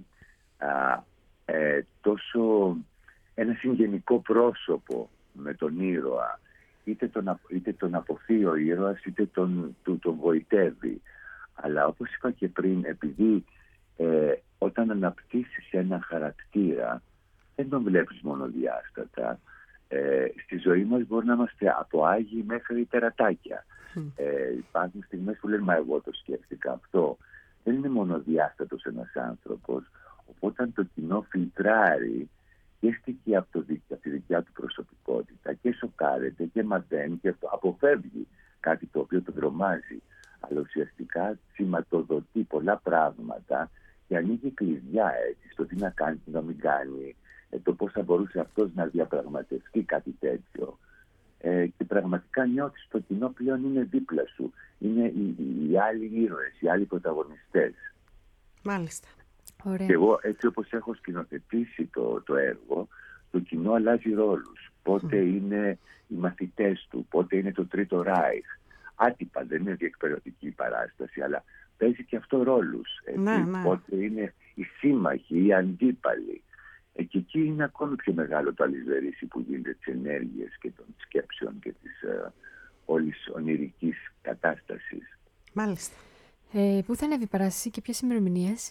[SPEAKER 5] α, ε, τόσο ένα συγγενικό πρόσωπο με τον ήρωα, είτε τον, είτε τον αποθεί ο ήρωας είτε τον, του, τον βοητεύει. Αλλά όπως είπα και πριν, επειδή ε, όταν αναπτύσσεις ένα χαρακτήρα δεν τον βλέπεις μονοδιάστατα. Ε, στη ζωή μας μπορεί να είμαστε από άγιοι μέχρι τερατάκια. Mm. Ε, υπάρχουν στιγμές που λένε «Μα εγώ το σκέφτηκα αυτό». Δεν είναι μονοδιάστατος ένας άνθρωπος. Οπότε το κοινό φιλτράρει και στοιχεία από, το, από τη δικιά του προσωπικότητα και σοκάρεται και μαθαίνει και αποφεύγει κάτι το οποίο τον τρομάζει. Αλλά ουσιαστικά σηματοδοτεί πολλά πράγματα και ανοίγει κλειδιά έτσι, στο τι να κάνει, τι να μην κάνει, το πώς θα μπορούσε αυτός να διαπραγματευτεί κάτι τέτοιο. Ε, και πραγματικά νιώθεις το κοινό πλέον είναι δίπλα σου. Είναι οι, οι, οι άλλοι ήρωες, οι άλλοι πρωταγωνιστές.
[SPEAKER 3] Μάλιστα.
[SPEAKER 4] Ωραία.
[SPEAKER 5] Και εγώ έτσι όπως έχω σκηνοθετήσει το, το έργο, το κοινό αλλάζει ρόλους. Πότε mm. είναι οι μαθητές του, πότε είναι το Τρίτο Ράιχ. Άτυπα, δεν είναι διεκπαιρεωτική η παράσταση, αλλά παίζει και αυτό ρόλους.
[SPEAKER 3] Ναι, ναι.
[SPEAKER 5] Πότε είναι οι σύμμαχοι, οι αντίπαλοι. Ε, και εκεί είναι ακόμη πιο μεγάλο το αλυσβερίσι που γίνεται τις ενέργειες και των σκέψεων και της ε, όλης ονειρικής κατάστασης.
[SPEAKER 3] Μάλιστα.
[SPEAKER 4] Ε, πού θα ανέβει η παράσταση και ποιες ημερομηνίες?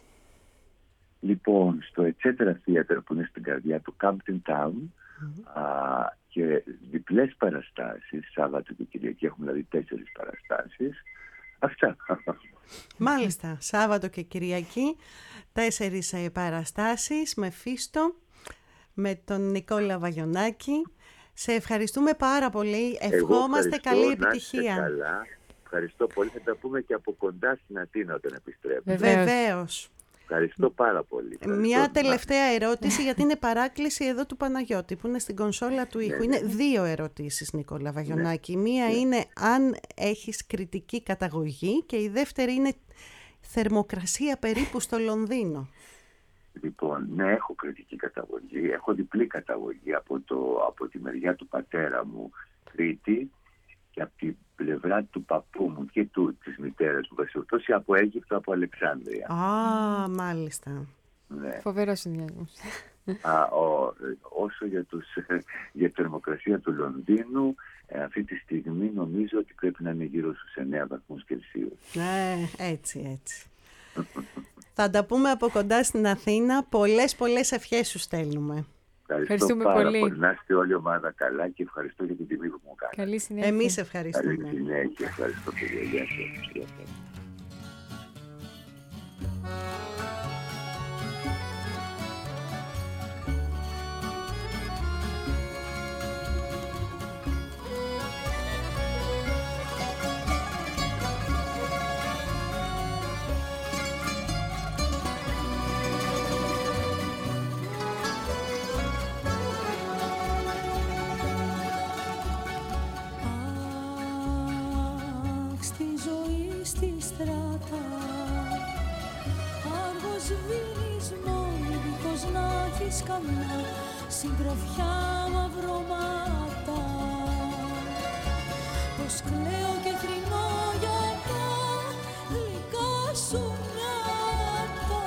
[SPEAKER 5] Λοιπόν, στο Etc. Theater που είναι στην καρδιά του Campton Town mm-hmm. α, και διπλές παραστάσεις, Σάββατο και Κυριακή, έχουμε δηλαδή τέσσερις παραστάσεις. Αυτά.
[SPEAKER 3] Μάλιστα, Σάββατο και Κυριακή, τέσσερις ε, παραστάσεις με Φίστο, με τον Νικόλα Βαγιονάκη. Σε ευχαριστούμε πάρα πολύ, ευχόμαστε καλή επιτυχία.
[SPEAKER 5] Καλά. Ευχαριστώ πολύ, θα τα πούμε και από κοντά στην Αθήνα όταν επιστρέψουμε.
[SPEAKER 3] Βεβαίως.
[SPEAKER 5] Ευχαριστώ πάρα πολύ. Ευχαριστώ.
[SPEAKER 3] Μια τελευταία ερώτηση, γιατί είναι παράκληση εδώ του Παναγιώτη που είναι στην κονσόλα του ήχου. Είναι δύο ερωτήσεις, Νικόλα Βαγιονάκη. Μία είναι αν έχεις κριτική καταγωγή και η δεύτερη είναι θερμοκρασία περίπου στο Λονδίνο.
[SPEAKER 5] Λοιπόν, ναι, έχω κριτική καταγωγή. Έχω διπλή καταγωγή από, το, από τη μεριά του πατέρα μου, Κρήτη, και από την πλευρά του παππού μου και του, της μητέρας μου, βασιλωτός, από Αίγυπτο, από Αλεξάνδρεια.
[SPEAKER 3] Α, μάλιστα.
[SPEAKER 5] Ναι.
[SPEAKER 4] Φοβερός συνδυασμός.
[SPEAKER 5] Όσο για, τους, για τη θερμοκρασία του Λονδίνου, ε, αυτή τη στιγμή νομίζω ότι πρέπει να είναι γύρω στους εννέα βαθμούς Κελσίου.
[SPEAKER 3] Ναι, έτσι, έτσι. Θα τα πούμε από κοντά στην Αθήνα. Πολλές, πολλές ευχές σου στέλνουμε.
[SPEAKER 5] Ευχαριστούμε πάρα πολύ. πολύ. Να είστε όλη η ομάδα καλά και ευχαριστώ για την τιμή που μου κάνετε.
[SPEAKER 4] Καλή συνέχεια.
[SPEAKER 3] Εμείς ευχαριστούμε.
[SPEAKER 5] Καλή συνέχεια. Ευχαριστώ πολύ. Γεια σας.
[SPEAKER 2] στη στράτα. Άργος σβήνεις μόνη δίχως να έχεις καμιά συντροφιά μαυρώματα. Πως κλαίω και θρηνώ για τα γλυκά σου νιάτα.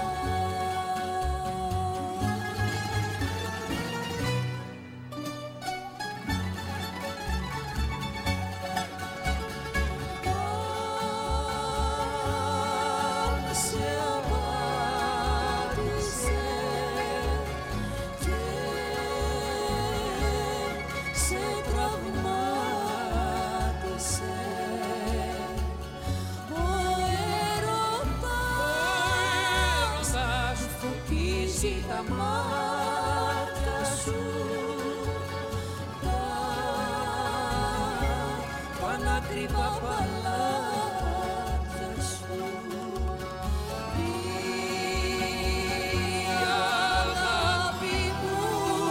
[SPEAKER 2] Τα μάτια σου, τα πανάκριβα παλάτια σου, η αγάπη μου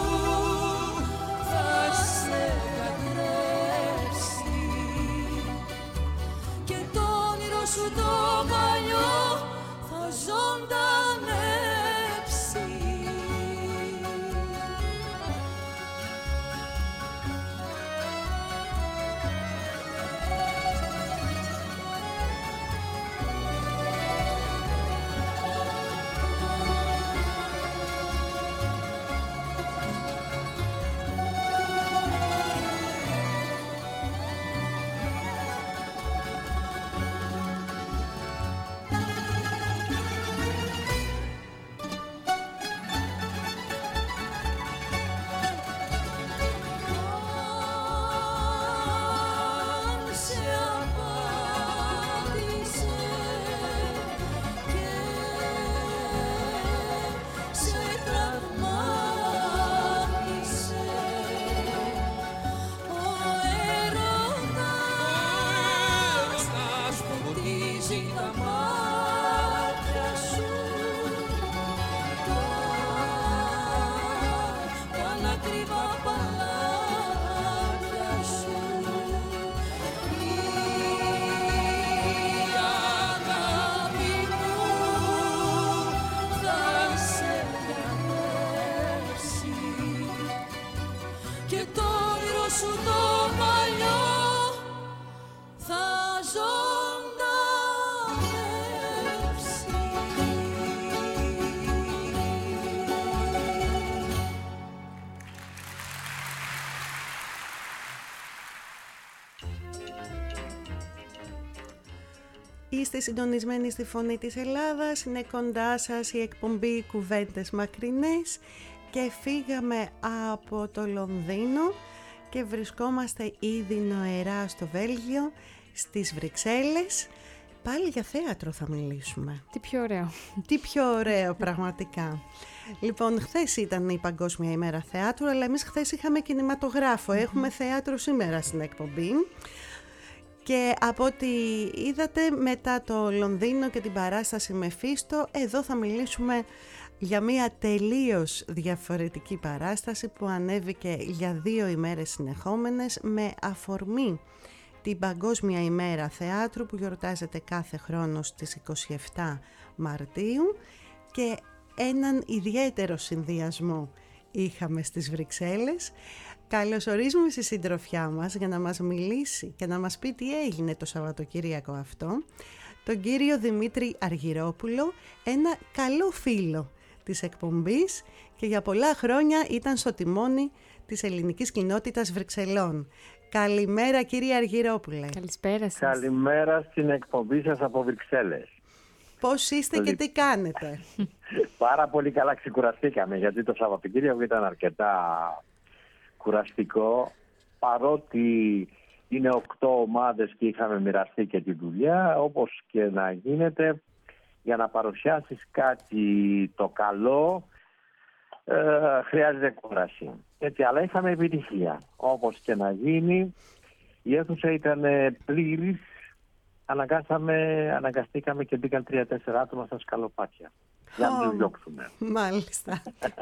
[SPEAKER 2] θα σε κατρέψει και το όνειρο σου το παλιό θα ζωντανέψει.
[SPEAKER 3] Είστε συντονισμένοι στη Φωνή της Ελλάδας, είναι κοντά σας η εκπομπή Κουβέντες Μακρινές και φύγαμε από το Λονδίνο και βρισκόμαστε ήδη νοερά στο Βέλγιο, στις Βρυξέλλες. Πάλι για θέατρο θα μιλήσουμε.
[SPEAKER 4] Τι πιο ωραίο.
[SPEAKER 3] Τι πιο ωραίο πραγματικά. Λοιπόν, χθες ήταν η Παγκόσμια ημέρα θεάτρου, αλλά εμείς χθες είχαμε κινηματογράφο. Mm-hmm. Έχουμε θέατρο σήμερα στην εκπομπή. Και από ό,τι είδατε μετά το Λονδίνο και την παράσταση Μεφίστο, εδώ θα μιλήσουμε για μια τελείως διαφορετική παράσταση που ανέβηκε για δύο ημέρες συνεχόμενες με αφορμή την Παγκόσμια ημέρα θεάτρου που γιορτάζεται κάθε χρόνο στις είκοσι επτά Μαρτίου και έναν ιδιαίτερο συνδυασμό είχαμε στις Βρυξέλλες. Καλωσορίζουμε στη συντροφιά μας για να μας μιλήσει και να μας πει τι έγινε το Σαββατοκύριακο αυτό τον κύριο Δημήτρη Αργυρόπουλο, ένα καλό φίλο της εκπομπής και για πολλά χρόνια ήταν στο τιμόνι της ελληνικής κοινότητας Βρυξελών. Καλημέρα κύριε Αργυρόπουλε.
[SPEAKER 4] Καλησπέρα σας.
[SPEAKER 6] Καλημέρα στην εκπομπή σας από Βρυξέλλες.
[SPEAKER 3] Πώς είστε και τι κάνετε?
[SPEAKER 6] Πάρα πολύ καλά, ξεκουραστήκαμε γιατί το Σαββατοκύριακο ήταν αρκετά κουραστικό, παρότι είναι οκτώ ομάδες και είχαμε μοιραστεί και τη δουλειά, όπως και να γίνεται, για να παρουσιάσεις κάτι το καλό ε, χρειάζεται κούραση. Έτσι, αλλά είχαμε επιτυχία. Όπως και να γίνει, η αίθουσα ήταν πλήρης, αναγκάσαμε, αναγκαστήκαμε και μπήκαν τρία-τέσσερα άτομα στα σκαλοπάτια. Για να τους διώξουμε.
[SPEAKER 3] Μάλιστα.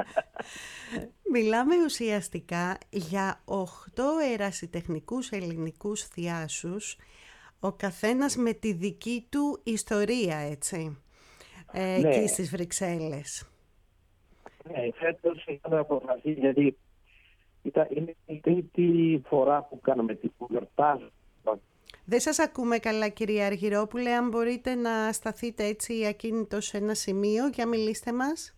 [SPEAKER 3] Μιλάμε ουσιαστικά για οχτώ ερασιτεχνικούς ελληνικούς θειάσους, ο καθένας με τη δική του ιστορία, έτσι, ε,
[SPEAKER 6] Ναι.
[SPEAKER 3] εκεί στις Βρυξέλλες.
[SPEAKER 6] Ναι, φέτος είχαμε αποφασίσει, γιατί ήταν, είναι η τρίτη φορά που κάναμε την γιορτάζ.
[SPEAKER 3] Δεν σας ακούμε καλά, κυρία Αργυρόπουλε. Αν μπορείτε να σταθείτε έτσι ακίνητο σε ένα σημείο, για μιλήστε μας.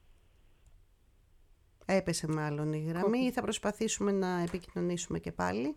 [SPEAKER 3] Έπεσε μάλλον η γραμμή. Θα προσπαθήσουμε να επικοινωνήσουμε και πάλι.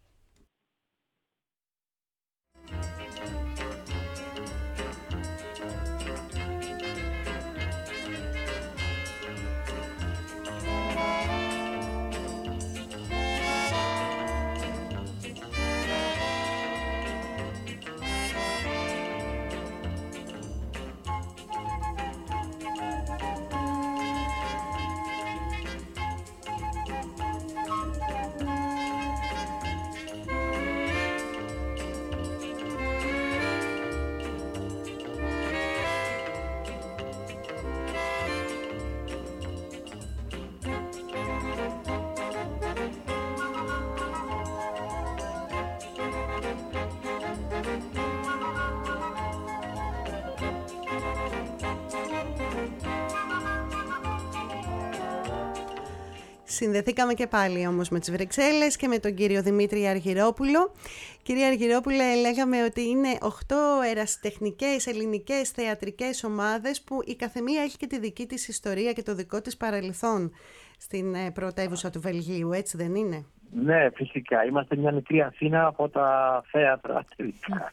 [SPEAKER 3] Συνδεθήκαμε και πάλι όμως με τις Βρυξέλλες και με τον κύριο Δημήτρη Αργυρόπουλο. Κύριε Αργυρόπουλε, λέγαμε ότι είναι οκτώ ερασιτεχνικές ελληνικές θεατρικές ομάδες που η καθεμία έχει και τη δική της ιστορία και το δικό της παρελθόν στην πρωτεύουσα του Βελγίου, έτσι δεν είναι?
[SPEAKER 6] Ναι, φυσικά. Είμαστε μια μικρή Αθήνα από τα θέατρα τελικά.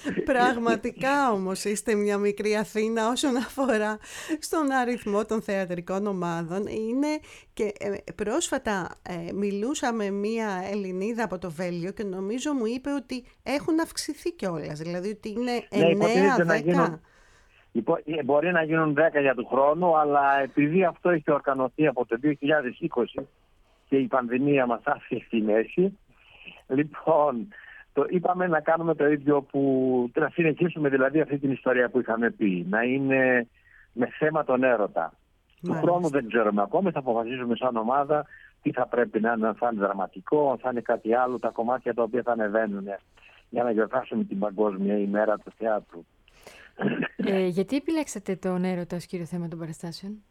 [SPEAKER 3] Πραγματικά όμως είστε μια μικρή Αθήνα όσον αφορά στον αριθμό των θεατρικών ομάδων. Είναι και ε, πρόσφατα ε, μιλούσα με μια Ελληνίδα από το Βέλγιο και νομίζω μου είπε ότι έχουν αυξηθεί κιόλας. Δηλαδή ότι είναι εννέα δέκα.
[SPEAKER 6] Μπορεί να γίνουν δέκα για του χρόνου, αλλά επειδή αυτό έχει οργανωθεί από το δύο χιλιάδες είκοσι και η πανδημία μας άφησε στη μέση, λοιπόν, το είπαμε να κάνουμε το ίδιο, που να συνεχίσουμε δηλαδή αυτή την ιστορία που είχαμε πει, να είναι με θέμα τον έρωτα. Του χρόνου δεν ξέρουμε ακόμα, θα αποφασίσουμε σαν ομάδα τι θα πρέπει να είναι, αν θα είναι δραματικό, αν θα είναι κάτι άλλο, τα κομμάτια τα οποία θα ανεβαίνουν για να γιορτάσουμε την Παγκόσμια ημέρα του θεάτρου.
[SPEAKER 4] Ε, γιατί επιλέξατε τον έρωτα ως κύριο θέμα των παραστάσεων?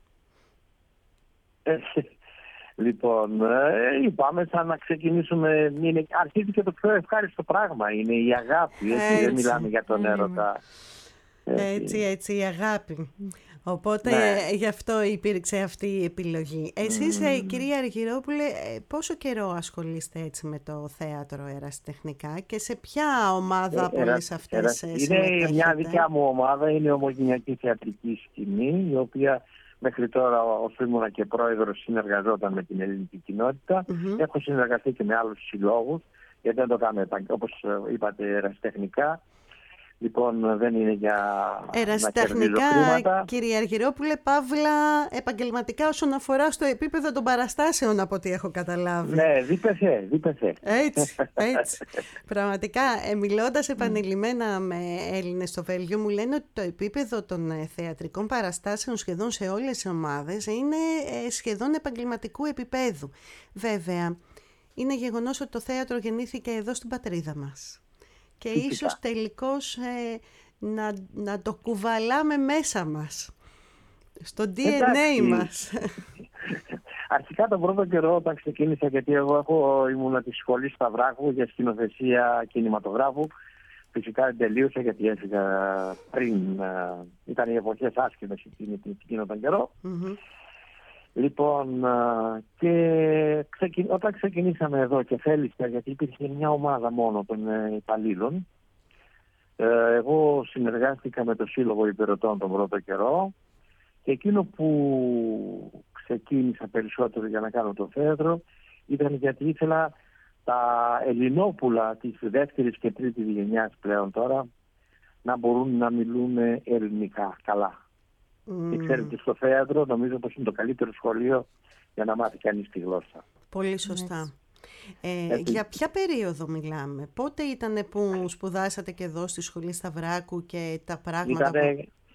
[SPEAKER 6] Λοιπόν, ε, είπαμε σαν να ξεκινήσουμε, είναι, αρχίζει και το πιο ευχάριστο πράγμα, είναι η αγάπη, έτσι, έτσι. Δεν μιλάμε για τον έρωτα.
[SPEAKER 3] Έτσι, έτσι, έτσι η αγάπη. Οπότε ναι. Γι' αυτό υπήρξε αυτή η επιλογή. Εσείς, mm. κυρία Αργυρόπουλε, πόσο καιρό ασχολείστε έτσι με το θέατρο ερασιτεχνικά και σε ποια ομάδα από όλες αυτές συμμετέχετε?
[SPEAKER 6] Είναι μια δικιά μου ομάδα, είναι η Ομογενειακή Θεατρική Σκηνή, η οποία μέχρι τώρα, όσο ήμουνα και πρόεδρος, συνεργαζόταν με την ελληνική κοινότητα. Mm-hmm. Έχω συνεργαστεί και με άλλους συλλόγους, γιατί δεν το κάνουμε, όπως είπατε, ερασιτεχνικά. Λοιπόν, δεν είναι για
[SPEAKER 3] ερασιτεχνικά, κύριε Αργυρόπουλε, παύλα επαγγελματικά όσον αφορά στο επίπεδο των παραστάσεων, από ό,τι έχω καταλάβει.
[SPEAKER 6] Ναι, δίπεσε, δίπεσε.
[SPEAKER 3] Έτσι, έτσι. Πραγματικά, μιλώντας επανειλημμένα με Έλληνες στο Βέλγιο, μου λένε ότι το επίπεδο των θεατρικών παραστάσεων σχεδόν σε όλες τις ομάδες είναι σχεδόν επαγγελματικού επίπεδου. Βέβαια, είναι γεγονός ότι το θέατρο γεννήθηκε εδώ στην πατρίδα μας. Και φυσικά. Ίσως τελικώς ε, να, να το κουβαλάμε μέσα μας, στο ντι εν έι μας.
[SPEAKER 6] Αρχικά τον πρώτο καιρό όταν ξεκίνησα, γιατί εγώ έχω, ήμουν τη σχολή Σταυράκου για σκηνοθεσία κινηματογράφου. Φυσικά δεν τελείωσα γιατί έφυγα πριν, ε, ήταν οι εποχές άσχημες εκείνο τον καιρό. Mm-hmm. Λοιπόν, και ξεκι... όταν ξεκινήσαμε εδώ και θέλησα, γιατί υπήρχε μια ομάδα μόνο των υπαλλήλων, εγώ συνεργάστηκα με το Σύλλογο Υπηρετών τον πρώτο καιρό και εκείνο που ξεκίνησα περισσότερο για να κάνω το θέατρο ήταν γιατί ήθελα τα ελληνόπουλα της δεύτερης και τρίτης γενιάς πλέον τώρα να μπορούν να μιλούν ελληνικά καλά. Mm. Και ξέρετε, στο θέατρο νομίζω πως είναι το καλύτερο σχολείο για να μάθει κανείς τη γλώσσα.
[SPEAKER 3] Πολύ σωστά. Ε, για ποια περίοδο μιλάμε? Πότε ήταν που σπουδάσατε και εδώ στη Σχολή Σταυράκου και τα πράγματα...
[SPEAKER 6] Ήτανε,
[SPEAKER 3] που...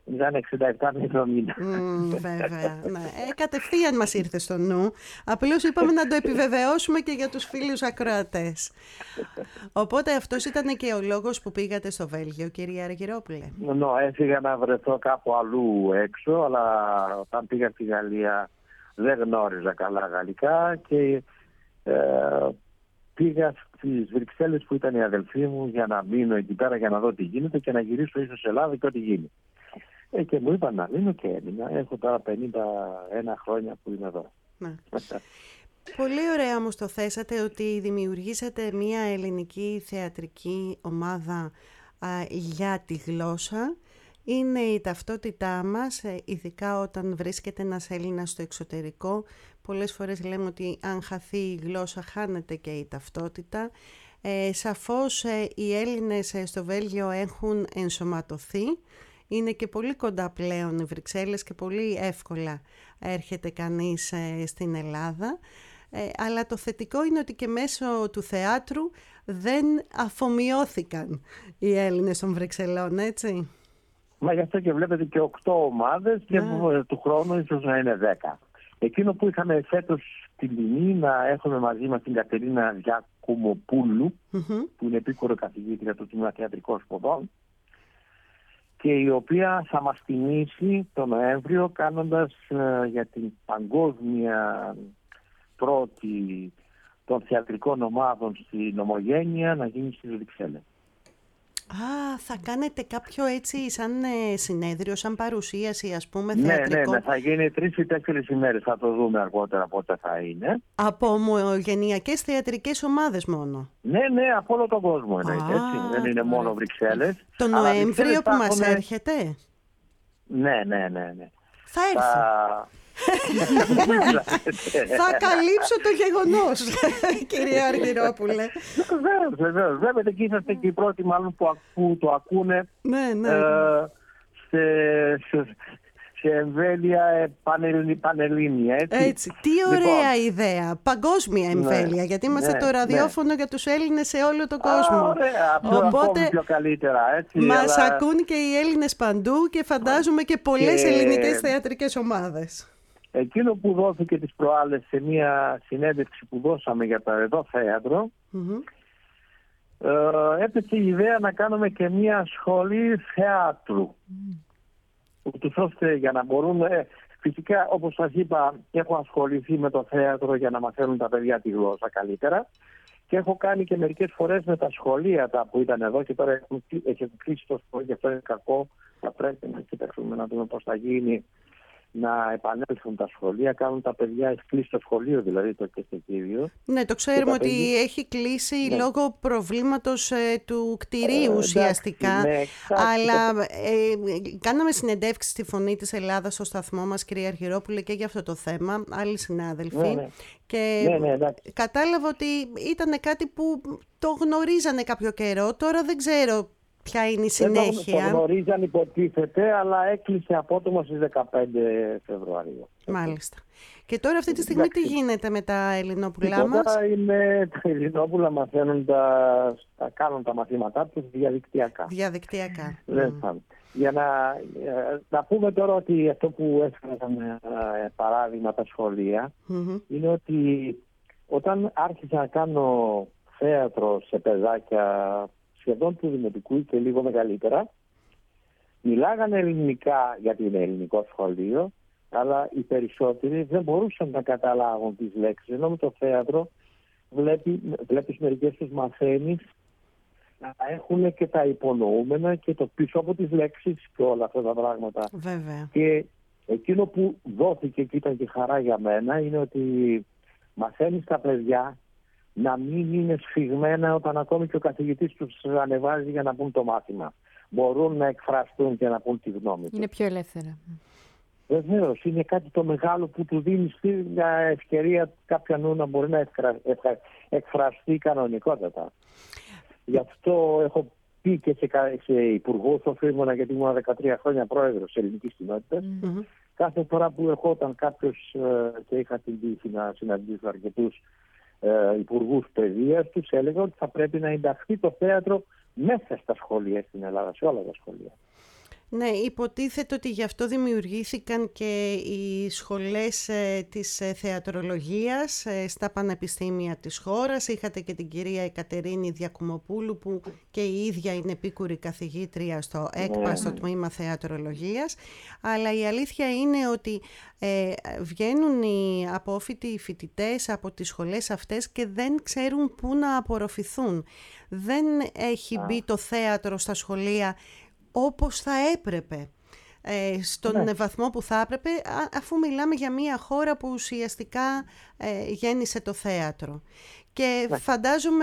[SPEAKER 6] ήταν εξήντα επτά με εβδομήντα.
[SPEAKER 3] Mm, βέβαια. Ναι. Ε, κατευθείαν μας ήρθε στο νου. Απλώς είπαμε να το επιβεβαιώσουμε και για τους φίλους ακροατές. Οπότε αυτός ήταν και ο λόγος που πήγατε στο Βέλγιο, κυρία Αργυρόπουλε.
[SPEAKER 6] Ναι, έφυγα να βρεθώ κάπου αλλού έξω, αλλά όταν πήγα στη Γαλλία δεν γνώριζα καλά γαλλικά και ε, πήγα στις Βρυξέλλες που ήταν η αδελφή μου για να μείνω εκεί πέρα για να δω τι γίνεται και να γυρίσω ίσως σε Ελλάδα και ό,τι γίνει. Ε, και μου είπαν να μείνω και έμεινα. Έχω τώρα πενήντα ένα χρόνια που είμαι εδώ.
[SPEAKER 3] Ναι. Πολύ ωραία όμως το θέσατε ότι δημιουργήσατε μια ελληνική θεατρική ομάδα α, για τη γλώσσα. Είναι η ταυτότητά μας, ειδικά όταν βρίσκεται ένας Έλληνας στο εξωτερικό. Πολλές φορές λέμε ότι αν χαθεί η γλώσσα χάνεται και η ταυτότητα. Ε, σαφώς ε, οι Έλληνες ε, στο Βέλγιο έχουν ενσωματωθεί. Είναι και πολύ κοντά πλέον οι Βρυξέλλες και πολύ εύκολα έρχεται κανείς ε, στην Ελλάδα. Ε, αλλά το θετικό είναι ότι και μέσω του θεάτρου δεν αφομοιώθηκαν οι Έλληνες των Βρυξελών, έτσι.
[SPEAKER 6] Μα γι' αυτό και βλέπετε και οκτώ ομάδες και yeah. του χρόνου ίσως να είναι δέκα. Εκείνο που είχαμε φέτος την τιμή να έχουμε μαζί μας την Κατερίνα Γιακουμοπούλου, mm-hmm. που είναι επίκουρο καθηγήτρια του Τμήμα Θεατρικών Σπουδών, και η οποία θα μας τιμήσει το Νοέμβριο κάνοντας ε, για την παγκόσμια πρώτη των θεατρικών ομάδων στην Ομογένεια να γίνει στις Βρυξέλλες.
[SPEAKER 3] Α, θα κάνετε κάποιο έτσι σαν ε, συνέδριο, σαν παρουσίαση ας πούμε
[SPEAKER 6] ναι,
[SPEAKER 3] θεατρικό.
[SPEAKER 6] Ναι, ναι, θα γίνει τρεις ή τέσσερις ημέρες, θα το δούμε αργότερα πότε θα είναι.
[SPEAKER 3] Από ομογενειακές θεατρικές ομάδες μόνο.
[SPEAKER 6] Ναι, ναι, από όλο τον κόσμο είναι, έτσι. Δεν είναι μόνο Βρυξέλλες.
[SPEAKER 3] Το Νοέμβριο που μας έχουμε... έρχεται.
[SPEAKER 6] Ναι, ναι, ναι, ναι.
[SPEAKER 3] Θα έρθει. Θα... Θα καλύψω το γεγονός, κυρία Αργυρόπουλε.
[SPEAKER 6] Βεβαίως, βεβαίως. Βλέπετε και είσαστε και οι πρώτοι μάλλον που, που το ακούνε
[SPEAKER 3] ναι, ναι.
[SPEAKER 6] Ε, σε, σε, σε εμβέλεια πανελλήνια, έτσι.
[SPEAKER 3] έτσι. Τι ωραία λοιπόν. ιδέα. Παγκόσμια εμβέλεια, ναι, γιατί είμαστε ναι, το ραδιόφωνο ναι. για τους Έλληνες σε όλο τον κόσμο.
[SPEAKER 6] Α, ωραία, οπότε πιο καλύτερα, έτσι.
[SPEAKER 3] Μας
[SPEAKER 6] αλλά...
[SPEAKER 3] ακούν και οι Έλληνες παντού και φαντάζομαι και πολλές και... ελληνικές θεατρικές ομάδες.
[SPEAKER 6] Εκείνο που δόθηκε τις προάλλες σε μια συνέντευξη που δώσαμε για το εδώ θέατρο, mm-hmm. ε, έπεσε η ιδέα να κάνουμε και μια σχολή θεάτρου. Mm. Ούτως ώστε για να μπορούμε, φυσικά όπως σας είπα, έχω ασχοληθεί με το θέατρο για να μαθαίνουν τα παιδιά τη γλώσσα καλύτερα και έχω κάνει και μερικές φορές με τα σχολεία τα που ήταν εδώ και τώρα έχουν, έχουν κλείσει το σχολείο και αυτό είναι κακό. Θα πρέπει να κοιτάξουμε να δούμε πώς θα γίνει. Να επανέλθουν τα σχολεία, κάνουν τα παιδιά, έχει κλείσει το σχολείο δηλαδή το κεστεκίδιο.
[SPEAKER 3] Ναι, το ξέρουμε ότι παιδιά... έχει κλείσει ναι. λόγω προβλήματος ε, του κτηρίου ε, ουσιαστικά. Εντάξει, ναι, αλλά ε, κάναμε συνεντεύξεις στη Φωνή της Ελλάδας στο σταθμό μας, κυρία Αργυρόπουλε, και για αυτό το θέμα, άλλοι συνάδελφοι. Ναι, ναι. Και
[SPEAKER 6] ναι, ναι,
[SPEAKER 3] κατάλαβα ότι ήταν κάτι που το γνωρίζανε κάποιο καιρό, τώρα δεν ξέρω ποια είναι η συνέχεια.
[SPEAKER 6] Δεν το γνωρίζαν υποτίθεται, αλλά έκλεισε απότομα στις δεκαπέντε Φεβρουαρίου.
[SPEAKER 3] Μάλιστα. Και τώρα αυτή τη στιγμή τι γίνεται με τα ελληνόπουλά μας?
[SPEAKER 6] Τώρα είναι, τα ελληνόπουλα μαθαίνουν τα, τα, κάνουν τα μαθήματά τους διαδικτυακά.
[SPEAKER 3] Διαδικτυακά.
[SPEAKER 6] Mm. Για να, να πούμε τώρα ότι αυτό που έφεραμε παράδειγμα τα σχολεία mm-hmm. είναι ότι όταν άρχισα να κάνω θέατρο σε παιδάκια σχεδόν του δημοτικού και λίγο μεγαλύτερα, μιλάγανε ελληνικά γιατί είναι ελληνικό σχολείο, αλλά οι περισσότεροι δεν μπορούσαν να καταλάβουν τις λέξεις. Ενώ με το θέατρο βλέπει, βλέπεις μερικές τους μαθαίνεις να έχουν και τα υπονοούμενα και το πίσω από τις λέξεις και όλα αυτά τα πράγματα.
[SPEAKER 3] Βέβαια.
[SPEAKER 6] Και εκείνο που δόθηκε και ήταν και χαρά για μένα είναι ότι μαθαίνεις τα παιδιά να μην είναι σφιγμένα όταν ακόμη και ο καθηγητής τους ανεβάζει για να πούν το μάθημα. Μπορούν να εκφραστούν και να πούν τη γνώμη τους.
[SPEAKER 4] Είναι πιο ελεύθερα.
[SPEAKER 6] Βεβαίως, είναι κάτι το μεγάλο που του δίνει μια ευκαιρία κάποιον να μπορεί να εκφρα... εκφραστεί κανονικότατα. Γι' αυτό έχω πει και σε, σε υπουργό στο Φρύμωνα, γιατί ήμουν δεκατρία χρόνια πρόεδρος της ελληνικής κοινότητας. Mm-hmm. Κάθε φορά που ερχόταν κάποιος και είχα την τύχη να συναντήσω αρκετούς ε, υπουργούς παιδείας, τους έλεγα ότι θα πρέπει να ενταχθεί το θέατρο μέσα στα σχολεία στην Ελλάδα, σε όλα τα σχολεία.
[SPEAKER 3] Ναι, υποτίθεται ότι γι' αυτό δημιουργήθηκαν και οι σχολές ε, της ε, θεατρολογίας ε, στα πανεπιστήμια της χώρας. Είχατε και την κυρία Εκατερίνη Διακουμοπούλου που και η ίδια είναι επίκουρη καθηγήτρια στο ΕΚΠΑ, στο τμήμα θεατρολογίας. Αλλά η αλήθεια είναι ότι ε, βγαίνουν οι απόφοιτοι φοιτητές από τις σχολές αυτές και δεν ξέρουν πού να απορροφηθούν. Δεν έχει μπει το θέατρο στα σχολεία όπως θα έπρεπε, ε, στον ναι. βαθμό που θα έπρεπε, αφού μιλάμε για μια χώρα που ουσιαστικά ε, γέννησε το θέατρο. Και ναι. φαντάζομαι,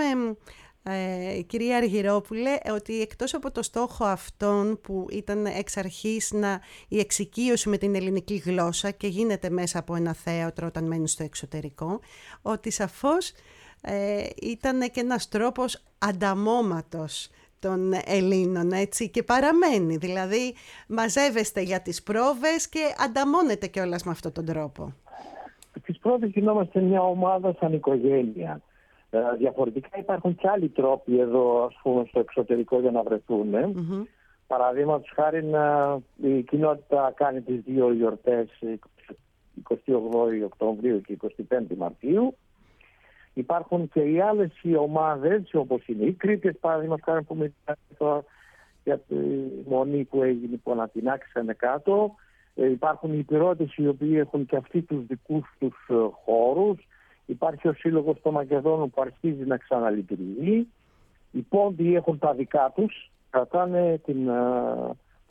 [SPEAKER 3] ε, κυρία Αργυρόπουλε, ότι εκτός από το στόχο αυτόν που ήταν εξ αρχής να, η εξοικείωση με την ελληνική γλώσσα και γίνεται μέσα από ένα θέατρο όταν μένει στο εξωτερικό, ότι σαφώς ε, ήταν και ένας τρόπος ανταμώματος των Ελλήνων, έτσι, και παραμένει. Δηλαδή, μαζεύεστε για τις πρόβες και ανταμώνετε κιόλας με αυτόν τον τρόπο.
[SPEAKER 6] Τις πρόβες γινόμαστε μια ομάδα σαν οικογένεια. Ε, διαφορετικά υπάρχουν και άλλοι τρόποι εδώ, ας πούμε, στο εξωτερικό για να βρεθούν. Ε. Mm-hmm. Παραδείγματος χάρη, η κοινότητα κάνει τις δύο γιορτές, εικοστή όγδοη Οκτωβρίου και εικοστή πέμπτη Μαρτίου. Υπάρχουν και οι άλλες οι ομάδες, όπως είναι οι Κρήτες, παραδείγματος χάρη, που μιλάμε για τη μονή που έγινε, που ανατινάξανε κάτω. Ε, υπάρχουν οι Υπηρώτες, οι οποίοι έχουν και αυτοί τους δικούς τους ε, χώρους. Υπάρχει ο Σύλλογος των Μακεδόνων που αρχίζει να ξαναλειτουργεί. Οι Πόντιοι έχουν τα δικά τους, κρατάνε την, ε,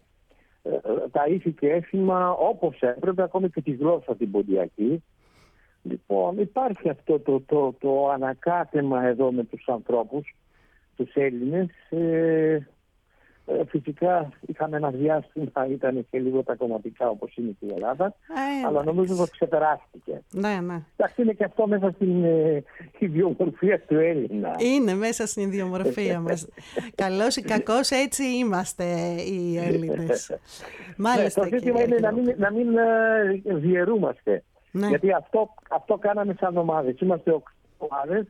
[SPEAKER 6] ε, τα ήθη και έθιμα όπως έπρεπε, ακόμη και τη γλώσσα την ποντιακή. Λοιπόν, υπάρχει αυτό το, το, το ανακάτεμα εδώ με τους ανθρώπους, τους Έλληνες. Ε, ε, φυσικά είχαμε ένα διάστημα, ήταν και λίγο τα κομματικά όπως είναι και η Ελλάδα, ε, αλλά νομίζω ότι ξεπεράστηκε.
[SPEAKER 3] Ναι, ναι.
[SPEAKER 6] Εντάξει, είναι και αυτό μέσα στην ε, ιδιομορφία του Έλληνα.
[SPEAKER 3] Είναι μέσα στην ιδιομορφία μας. Καλώς ή κακώς έτσι είμαστε οι Έλληνες. Μάλιστα.
[SPEAKER 6] Ναι, το ζήτημα είναι να μην, να μην ε, διαιρούμαστε. Ναι. Γιατί αυτό, αυτό κάναμε σαν ομάδες. Είμαστε οκτώ ομάδες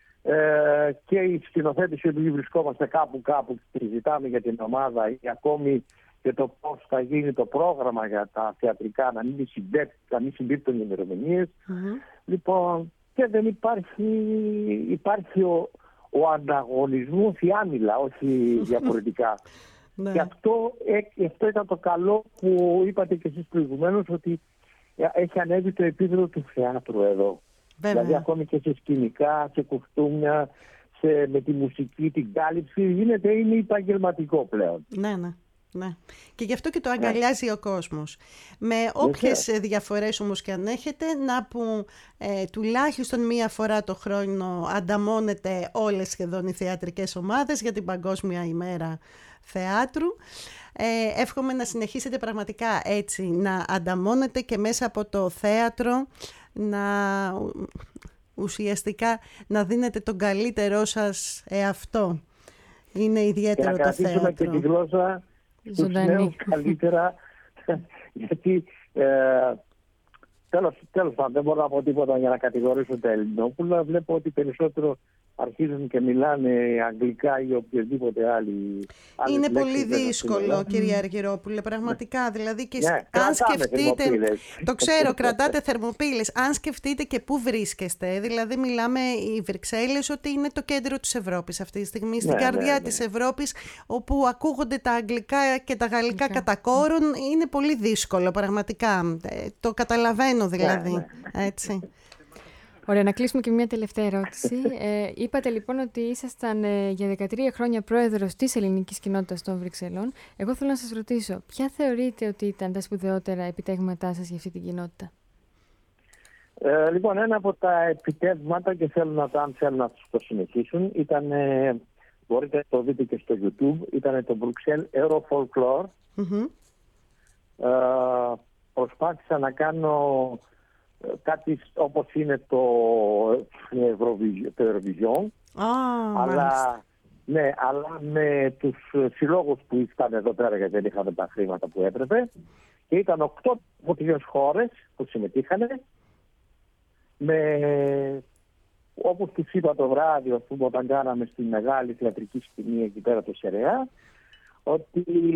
[SPEAKER 6] ε, και οι σκηνοθέτες οι οποίοι βρισκόμαστε κάπου κάπου και συζητάμε για την ομάδα ή ακόμη και το πώς θα γίνει το πρόγραμμα για τα θεατρικά, να μην, να μην συμπίπτουν οι ημερομηνίες. Mm-hmm. Λοιπόν, και δεν υπάρχει, υπάρχει ο, ο ανταγωνισμός ή άμυλα, όχι διαφορετικά. Ναι. Και αυτό, ε, αυτό ήταν το καλό που είπατε και εσείς προηγουμένως, ότι έχει ανέβει το επίπεδο του θεάτρου εδώ. Βέβαια. Δηλαδή ακόμη και σε σκηνικά, σε κοστούμια, σε, με τη μουσική, την κάλυψη, γίνεται, είναι επαγγελματικό πλέον.
[SPEAKER 3] Ναι, ναι, ναι. Και γι' αυτό και το αγκαλιάζει ναι. ο κόσμος. Με όποιες yeah. διαφορές όμως και αν έχετε, να που ε, τουλάχιστον μία φορά το χρόνο ανταμώνετε όλες σχεδόν οι θεατρικές ομάδες για την Παγκόσμια ημέρα θεάτρου. Ε, εύχομαι να συνεχίσετε πραγματικά έτσι, να ανταμώνετε και μέσα από το θέατρο να ουσιαστικά να δίνετε τον καλύτερό σας εαυτό. Είναι ιδιαίτερο το θέατρο.
[SPEAKER 6] Και να κρατήσουμε και τη γλώσσα στους νέους καλύτερα, γιατί ε, τέλος, τέλος πάντων δεν μπορώ να πω τίποτα για να κατηγορήσω τα Ελληνόπουλα. Βλέπω ότι περισσότερο αρχίζουν και μιλάνε αγγλικά ή οποιοδήποτε άλλη.
[SPEAKER 3] Είναι πολύ δύσκολο, κυρία Αργυρόπουλε, πραγματικά. Δηλαδή, και
[SPEAKER 6] ναι,
[SPEAKER 3] αν σκεφτείτε. Το ξέρω, κρατάτε θερμοπύλες. Αν σκεφτείτε και πού βρίσκεστε, δηλαδή, μιλάμε οι Βρυξέλλες ότι είναι το κέντρο της Ευρώπης αυτή τη στιγμή, στην ναι, καρδιά ναι, ναι. της Ευρώπης, όπου ακούγονται τα αγγλικά και τα γαλλικά okay. κατά κόρον. Είναι πολύ δύσκολο, πραγματικά. Το καταλαβαίνω, δηλαδή. Ναι, ναι. Έτσι.
[SPEAKER 4] Ωραία, να κλείσουμε και μια τελευταία ερώτηση. Ε, είπατε λοιπόν ότι ήσασταν ε, για δεκατρία χρόνια πρόεδρος της ελληνικής κοινότητας των Βρυξελών. Εγώ θέλω να σας ρωτήσω, ποια θεωρείτε ότι ήταν τα σπουδαιότερα επιτεύγματά σας για αυτή την κοινότητα?
[SPEAKER 6] Ε, λοιπόν, ένα από τα επιτεύγματα, και θέλω να το, αν θέλουν να το συνεχίσουν, ήταν, ε, μπορείτε να το δείτε και στο YouTube, ήταν το Bruxelles Eurofolklore. Mm-hmm. Ε, προσπάθησα να κάνω κάτι όπως είναι το Eurovision, ah, αλλά, ναι, αλλά με τους συλλόγους που ήταν εδώ πέρα, γιατί δεν είχαμε τα χρήματα που έπρεπε, και ήταν οκτώ από τρεις χώρες που συμμετείχαν, με, όπως τους είπα το βράδυ, ας πούμε, όταν κάναμε στη μεγάλη θεατρική σκηνή εκεί πέρα το Σερέα, ότι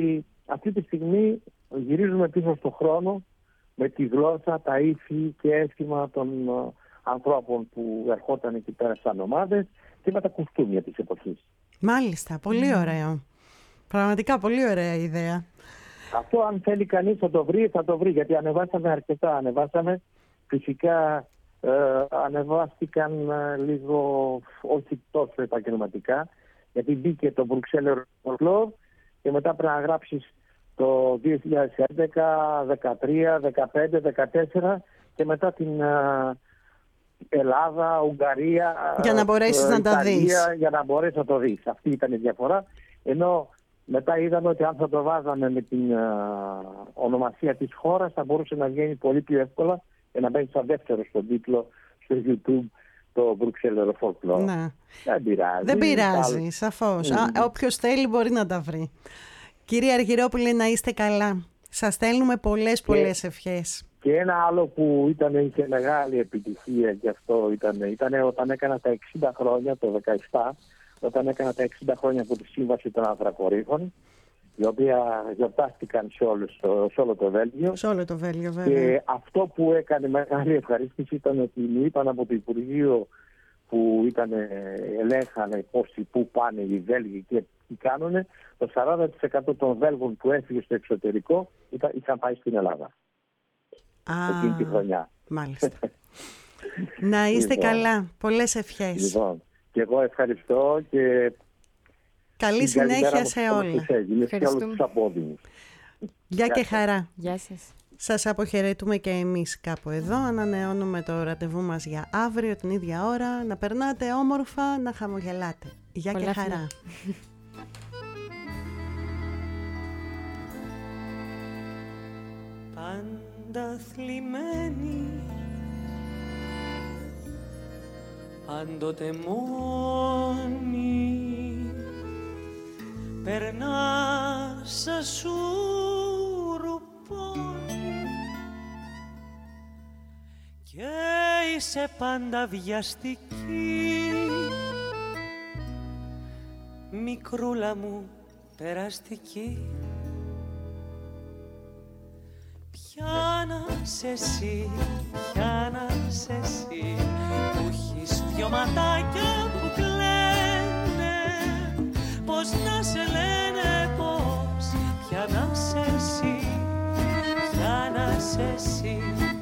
[SPEAKER 6] αυτή τη στιγμή γυρίζουμε πίσω στον χρόνο με τη γλώσσα, τα ύφη και αίσθημα των ανθρώπων που ερχόταν εκεί πέρα σαν ομάδες και με τα κουστούμια της εποχής.
[SPEAKER 3] Μάλιστα, πολύ ωραίο. Πραγματικά πολύ ωραία ιδέα.
[SPEAKER 6] Αυτό αν θέλει κανείς να το βρει, θα το βρει, γιατί ανεβάσαμε αρκετά. Ανεβάσαμε, φυσικά ε, ανεβάστηκαν ε, λίγο, όχι τόσο επαγγελματικά, γιατί μπήκε το Bruxelles Folklore και μετά πρέπει να γράψεις το δύο χιλιάδες έντεκα, δεκατρία, δεκαπέντε, δεκατέσσερα και μετά την ε, Ελλάδα, Ουγγαρία,
[SPEAKER 3] για να μπορέσεις
[SPEAKER 6] ε,
[SPEAKER 3] να τα δεις.
[SPEAKER 6] Για να μπορέσεις να το δεις. Αυτή ήταν η διαφορά. Ενώ μετά είδαμε ότι αν θα το βάζαμε με την uh, ονομασία της χώρας θα μπορούσε να βγαίνει πολύ πιο εύκολα και να μπαίνει σαν δεύτερο στον τίτλο στο YouTube το Bruxelles Folklore.
[SPEAKER 3] Ναι.
[SPEAKER 6] Δεν πειράζει.
[SPEAKER 3] Δεν πειράζει, σαφώς. Mm. Α, όποιος θέλει μπορεί να τα βρει. Κύριε Αργυρόπουλε, να είστε καλά. Σας στέλνουμε πολλές και, πολλές ευχές.
[SPEAKER 6] Και ένα άλλο που ήταν και μεγάλη επιτυχία και αυτό ήταν, ήταν όταν έκανα τα εξήντα χρόνια, το δεκαεπτά, όταν έκανα τα εξήντα χρόνια από τη Σύμβαση των Ανθρακορίχων, η οποία γιορτάστηκαν σε όλο, σε όλο το Βέλγιο.
[SPEAKER 3] Σε όλο το Βέλγιο, βέβαια.
[SPEAKER 6] Και αυτό που έκανε μεγάλη ευχαρίστηση ήταν ότι μου είπαν από το Υπουργείο που ήταν, ελέγχανε πόσοι πού πάνε οι Βέλγοι και τι κάνουνε, το σαράντα τοις εκατό των Βέλγων που έφυγε στο εξωτερικό ήταν, είχαν πάει στην Ελλάδα.
[SPEAKER 3] Α,
[SPEAKER 6] εκείνη τη χρονιά.
[SPEAKER 3] Μάλιστα. Να είστε λοιπόν καλά. Πολλές ευχές.
[SPEAKER 6] Λοιπόν, και εγώ ευχαριστώ και
[SPEAKER 3] καλή συνέχεια σε όλα.
[SPEAKER 6] Ευχαριστούμε.
[SPEAKER 3] Γεια και χαρά.
[SPEAKER 4] Γεια σας.
[SPEAKER 3] Σας αποχαιρετούμε και εμείς κάπου εδώ. Ανανεώνουμε το ραντεβού μας για αύριο την ίδια ώρα. Να περνάτε όμορφα, να χαμογελάτε. Γεια πολλά και χαρά.
[SPEAKER 1] Πάντα θλιμμένη, πάντοτε μόνη, περνάς σαν σουρουπώνει και είσαι πάντα βιαστική, μικρούλα μου περαστική. Ποια να σε εσύ, ποια να σε εσύ, που έχεις δυο ματάκια που κλαίνε, πώς να σε λένε, πώς, ποια να σε εσύ, ποια να σε εσύ.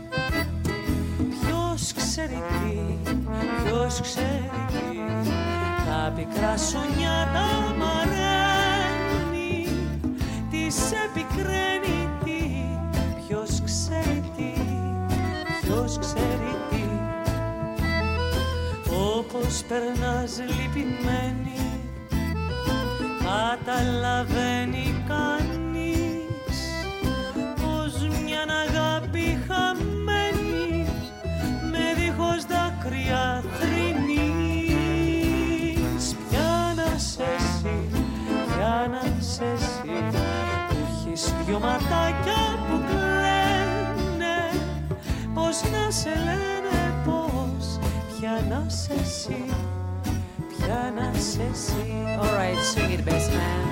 [SPEAKER 1] Ποιος ξέρει τι, ποιος ξέρει τι, τα πικρά σου νιάτα μαραίνει, τι σε πικραίνει τι. Ποιος ξέρει τι, ποιος ξέρει τι, όπως περνάς λυπημένη, καταλαβαίνει κανείς πως μια αγάπη χαμένη με δίχως δάκρυα θρηνείς. Ποια να σε εσύ, ποια να σε εσύ, που έχεις δυο ματάκια που πώς να σε λένε, πώς, ποια να σε εσύ, ποια να σε εσύ.
[SPEAKER 7] All right, sing it, best man.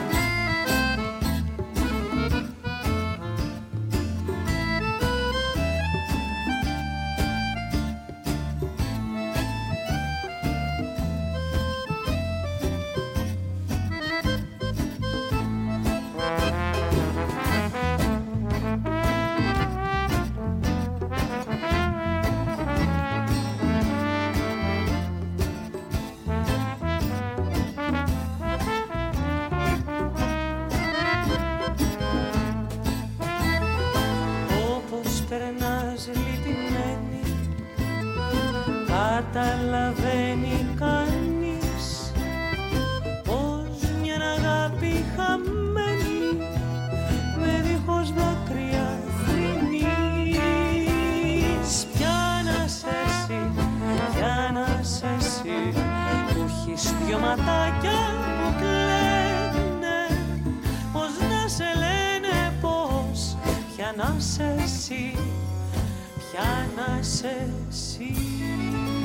[SPEAKER 1] Καταλαβαίνει κανείς πως μια αγάπη χαμένη με δίχως δάκρυα θρηνείς. Ποια να σε εσύ, ποια να σε εσύ, που έχεις δυο ματάκια που κλαίνε, πως να σε λένε, πως, ποια να σε εσύ, ποια να σε εσύ.